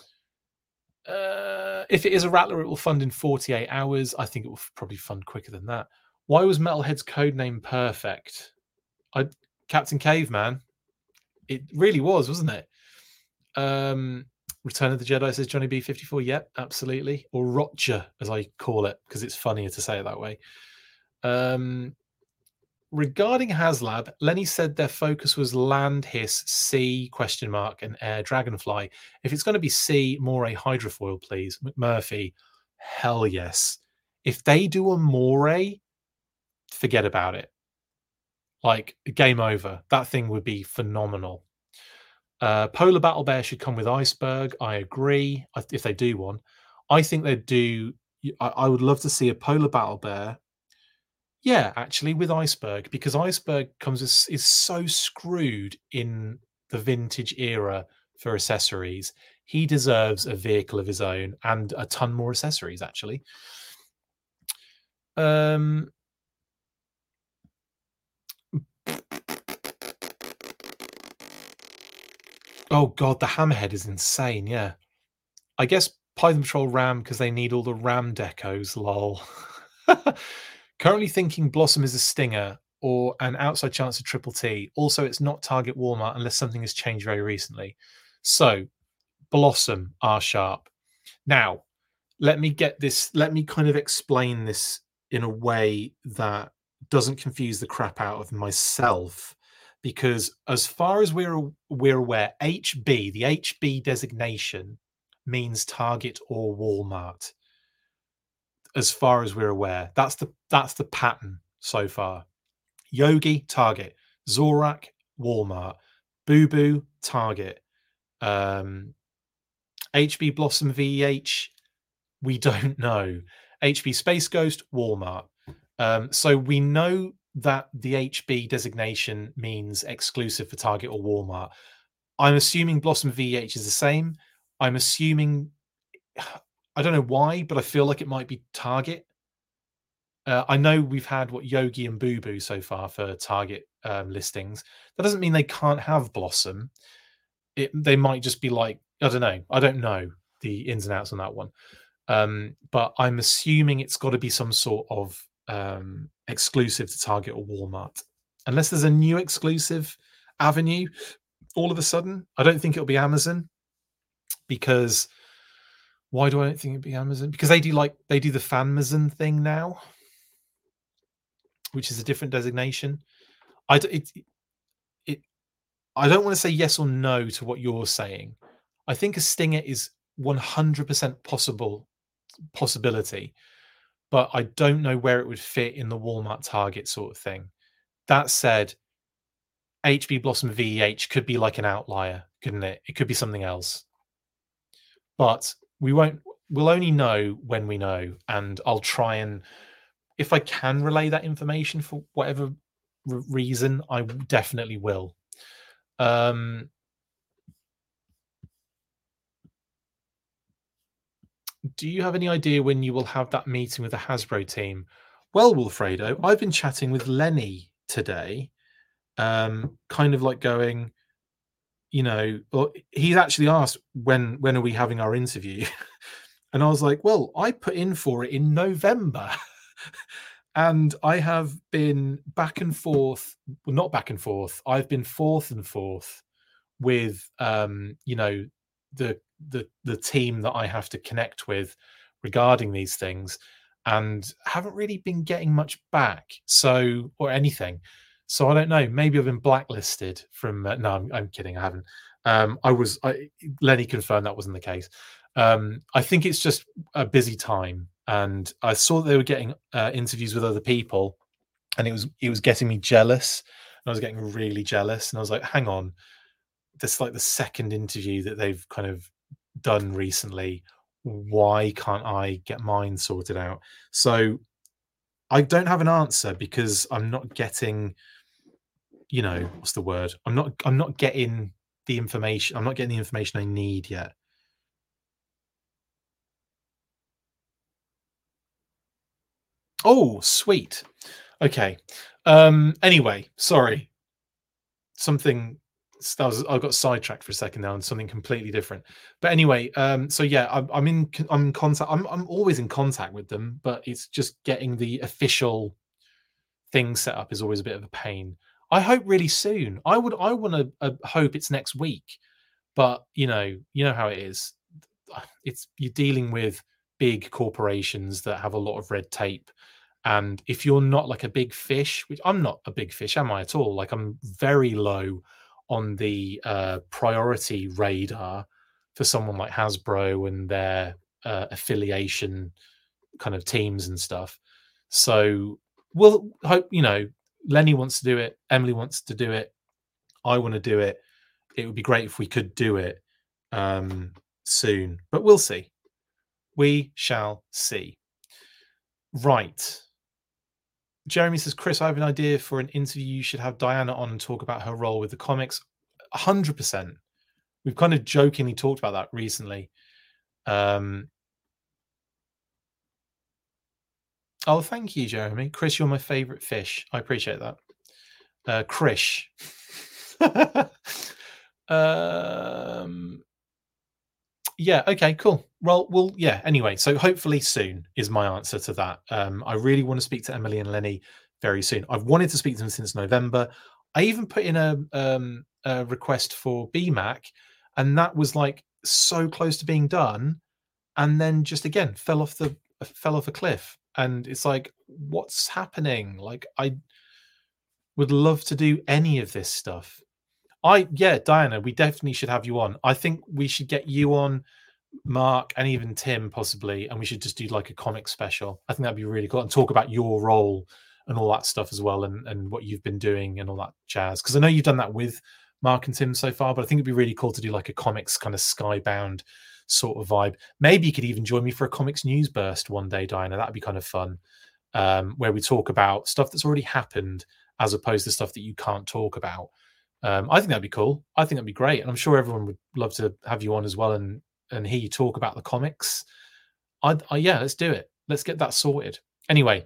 uh, if it is a Rattler, it will fund in forty-eight hours. I think it will probably fund quicker than that. Why was Metalhead's codename Perfect? I Captain Caveman. It really was, wasn't it? Um, Return of the Jedi, says Johnny B fifty-four. Yep, absolutely. Or Rotcha, as I call it, because it's funnier to say it that way. Um, regarding HasLab, Lenny said their focus was land, hiss, sea, question mark, and air Dragonfly. If it's going to be sea, Moray hydrofoil, please. McMurphy, hell yes. If they do a Moray, forget about it. Like, game over. That thing would be phenomenal. Uh, Polar Battle Bear should come with Iceberg. I agree. If they do one, I think they'd do. I, I would love to see a Polar Battle Bear. Yeah, actually, with Iceberg, because Iceberg comes as, is so screwed in the vintage era for accessories. He deserves a vehicle of his own and a ton more accessories, actually. Um. Oh god, the Hammerhead is insane. Yeah, I guess Python Patrol RAM because they need all the RAM decos. Lol. Currently thinking Blossom is a stinger or an outside chance of Triple T. Also, it's not target Walmart unless something has changed very recently. So, Blossom R sharp. Now, let me get this. Let me kind of explain this in a way that doesn't confuse the crap out of myself. Because as far as we're we're aware, H B, the H B designation, means Target or Walmart. As far as we're aware, that's the that's the pattern so far. Yogi, Target. Zorak, Walmart. Boo Boo, Target. Um, H B Blossom V E H, we don't know. H B Space Ghost, Walmart. Um, so we know that the H B designation means exclusive for Target or Walmart. I'm assuming Blossom V H is the same. I'm assuming, I don't know why, but I feel like it might be Target. Uh, I know we've had what Yogi and Boo Boo so far for Target um, listings. That doesn't mean they can't have Blossom. It, they might just be like, I don't know. I don't know the ins and outs on that one. Um, but I'm assuming it's got to be some sort of um, exclusive to Target or Walmart. Unless there's a new exclusive avenue all of a sudden. I don't think it'll be Amazon. Because why do I don't think it'd be Amazon? Because they do like they do the Fanmazon thing now, which is a different designation. I it, it I don't want to say yes or no to what you're saying. I think a Stinger is one hundred percent possible possibility, but I don't know where it would fit in the Walmart Target sort of thing. That said, H B Blossom V E H could be like an outlier, couldn't it? It could be something else. But we won't, we'll only know when we know. And I'll try and, if I can relay that information for whatever r- reason, I definitely will. Um, do you have any idea when you will have that meeting with the Hasbro team? Well, Wilfredo, I've been chatting with Lenny today, um, kind of like going, you know, well, he's actually asked when when are we having our interview, and I was like, well, I put in for it in November, and I have been back and forth, well, not back and forth. I've been forth and forth with, um, you know, the the the team that I have to connect with regarding these things, and haven't really been getting much back. So, or anything. So I don't know. Maybe I've been blacklisted from. Uh, no, I'm, I'm kidding. I haven't. Um, I was. I, Lenny confirmed that wasn't the case. Um, I think it's just a busy time, and I saw that they were getting uh, interviews with other people, and it was it was getting me jealous. And I was getting really jealous, and I was like, "Hang on, this is like the second interview that they've kind of done recently. Why can't I get mine sorted out?" So I don't have an answer because I'm not getting, you know, what's the word? I'm not I'm not getting the information. I'm not getting the information I need yet. Oh, sweet. Okay. Um, anyway, sorry. Something that was, I got sidetracked for a second now, and something completely different. But anyway, um, so yeah, I'm, I'm in I'm in contact. I'm I'm always in contact with them, but it's just getting the official thing set up is always a bit of a pain. I hope really soon. I would I want to uh, hope it's next week, but you know you know how it is. It's you're dealing with big corporations that have a lot of red tape, and if you're not like a big fish, which I'm not a big fish, am I at all? Like I'm very low on the uh, priority radar for someone like Hasbro and their uh, affiliation kind of teams and stuff. So we'll hope, you know, Lenny wants to do it, Emily wants to do it, I want to do it. It would be great if we could do it um, soon, but we'll see. We shall see. Right. Jeremy says, Chris, I have an idea for an interview. You should have Diana on and talk about her role with the comics. one hundred percent. We've kind of jokingly talked about that recently. Um, oh, thank you, Jeremy. Chris, you're my favorite fish. I appreciate that. Uh, Krish. um, yeah, okay, cool. Well, well, yeah, anyway, so hopefully soon is my answer to that. Um, I really want to speak to Emily and Lenny very soon. I've wanted to speak to them since November. I even put in a, um, a request for B MAC, and that was like so close to being done, and then just again fell off the fell off a cliff. And it's like, what's happening? Like, I would love to do any of this stuff. I yeah, Diana, we definitely should have you on. I think we should get you on, Mark, and even Tim possibly, and we should just do like a comic special. I think that'd be really cool, and talk about your role and all that stuff as well, and and what you've been doing and all that jazz. Because I know you've done that with Mark and Tim so far, but I think it'd be really cool to do like a comics kind of skybound sort of vibe. Maybe you could even join me for a comics news burst one day, Diana. That'd be kind of fun, um, where we talk about stuff that's already happened as opposed to stuff that you can't talk about. Um, I think that'd be cool. I think that'd be great, and I'm sure everyone would love to have you on as well, and and hear you talk about the comics. I, I yeah, let's do it. Let's get that sorted. Anyway,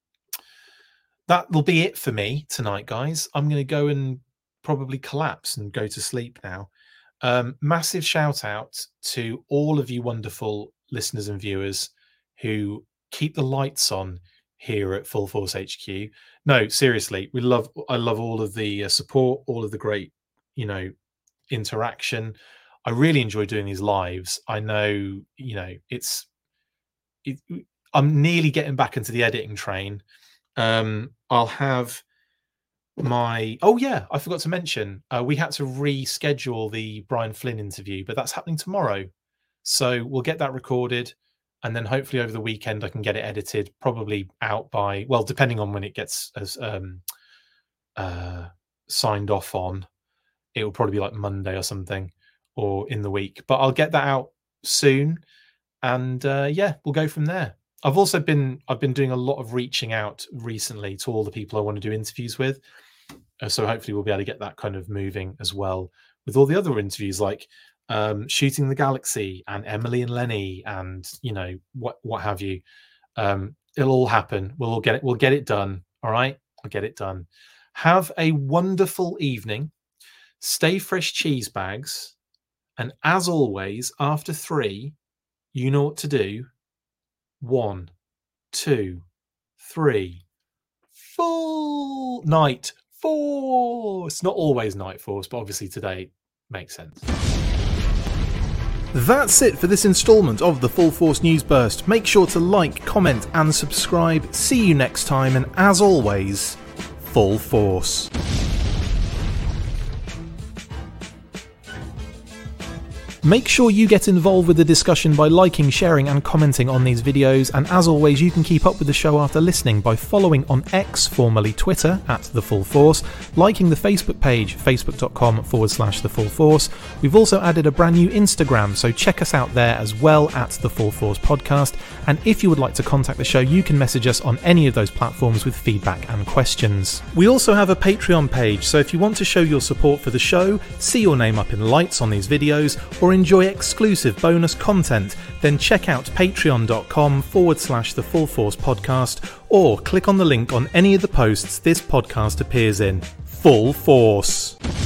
that will be it for me tonight, guys. I'm going to go and probably collapse and go to sleep now. Um, massive shout out to all of you wonderful listeners and viewers who keep the lights on here at Full Force H Q. No, seriously, we love. I love all of the uh, support, all of the great, you know, interaction. I really enjoy doing these lives. I know, you know, it's. It, I'm nearly getting back into the editing train. Um, I'll have my. Oh yeah, I forgot to mention. Uh, we had to reschedule the Brian Flynn interview, but that's happening tomorrow. So we'll get that recorded, and then hopefully over the weekend I can get it edited, probably out by, well, depending on when it gets as um, uh, signed off on, it will probably be like Monday or something, or in the week. But I'll get that out soon, and uh, yeah, we'll go from there. I've also been I've been doing a lot of reaching out recently to all the people I want to do interviews with, uh, so hopefully we'll be able to get that kind of moving as well with all the other interviews, like um Shooting the Galaxy and Emily and Lenny, and you know what what have you. Um it'll all happen. We'll all get it we'll get it done. All right, we'll get it done. Have a wonderful evening. Stay fresh, cheese bags, and as always, after three, you know what to do. One, two, three. Full night force. Not always night force, but obviously today makes sense. That's it for this instalment of the Full Force News Burst. Make sure to like, comment and subscribe. See you next time, and as always, Full Force. Make sure you get involved with the discussion by liking, sharing and commenting on these videos, and as always you can keep up with the show after listening by following on X, formerly Twitter, at The Full Force, liking the Facebook page, facebook.com forward slash The Full Force. We've also added a brand new Instagram, so check us out there as well at The Full Force Podcast, and if you would like to contact the show you can message us on any of those platforms with feedback and questions. We also have a Patreon page, so if you want to show your support for the show, see your name up in lights on these videos, or enjoy exclusive bonus content, then check out patreon.com forward slash the Full Force Podcast, or click on the link on any of the posts this podcast appears in. Full Force.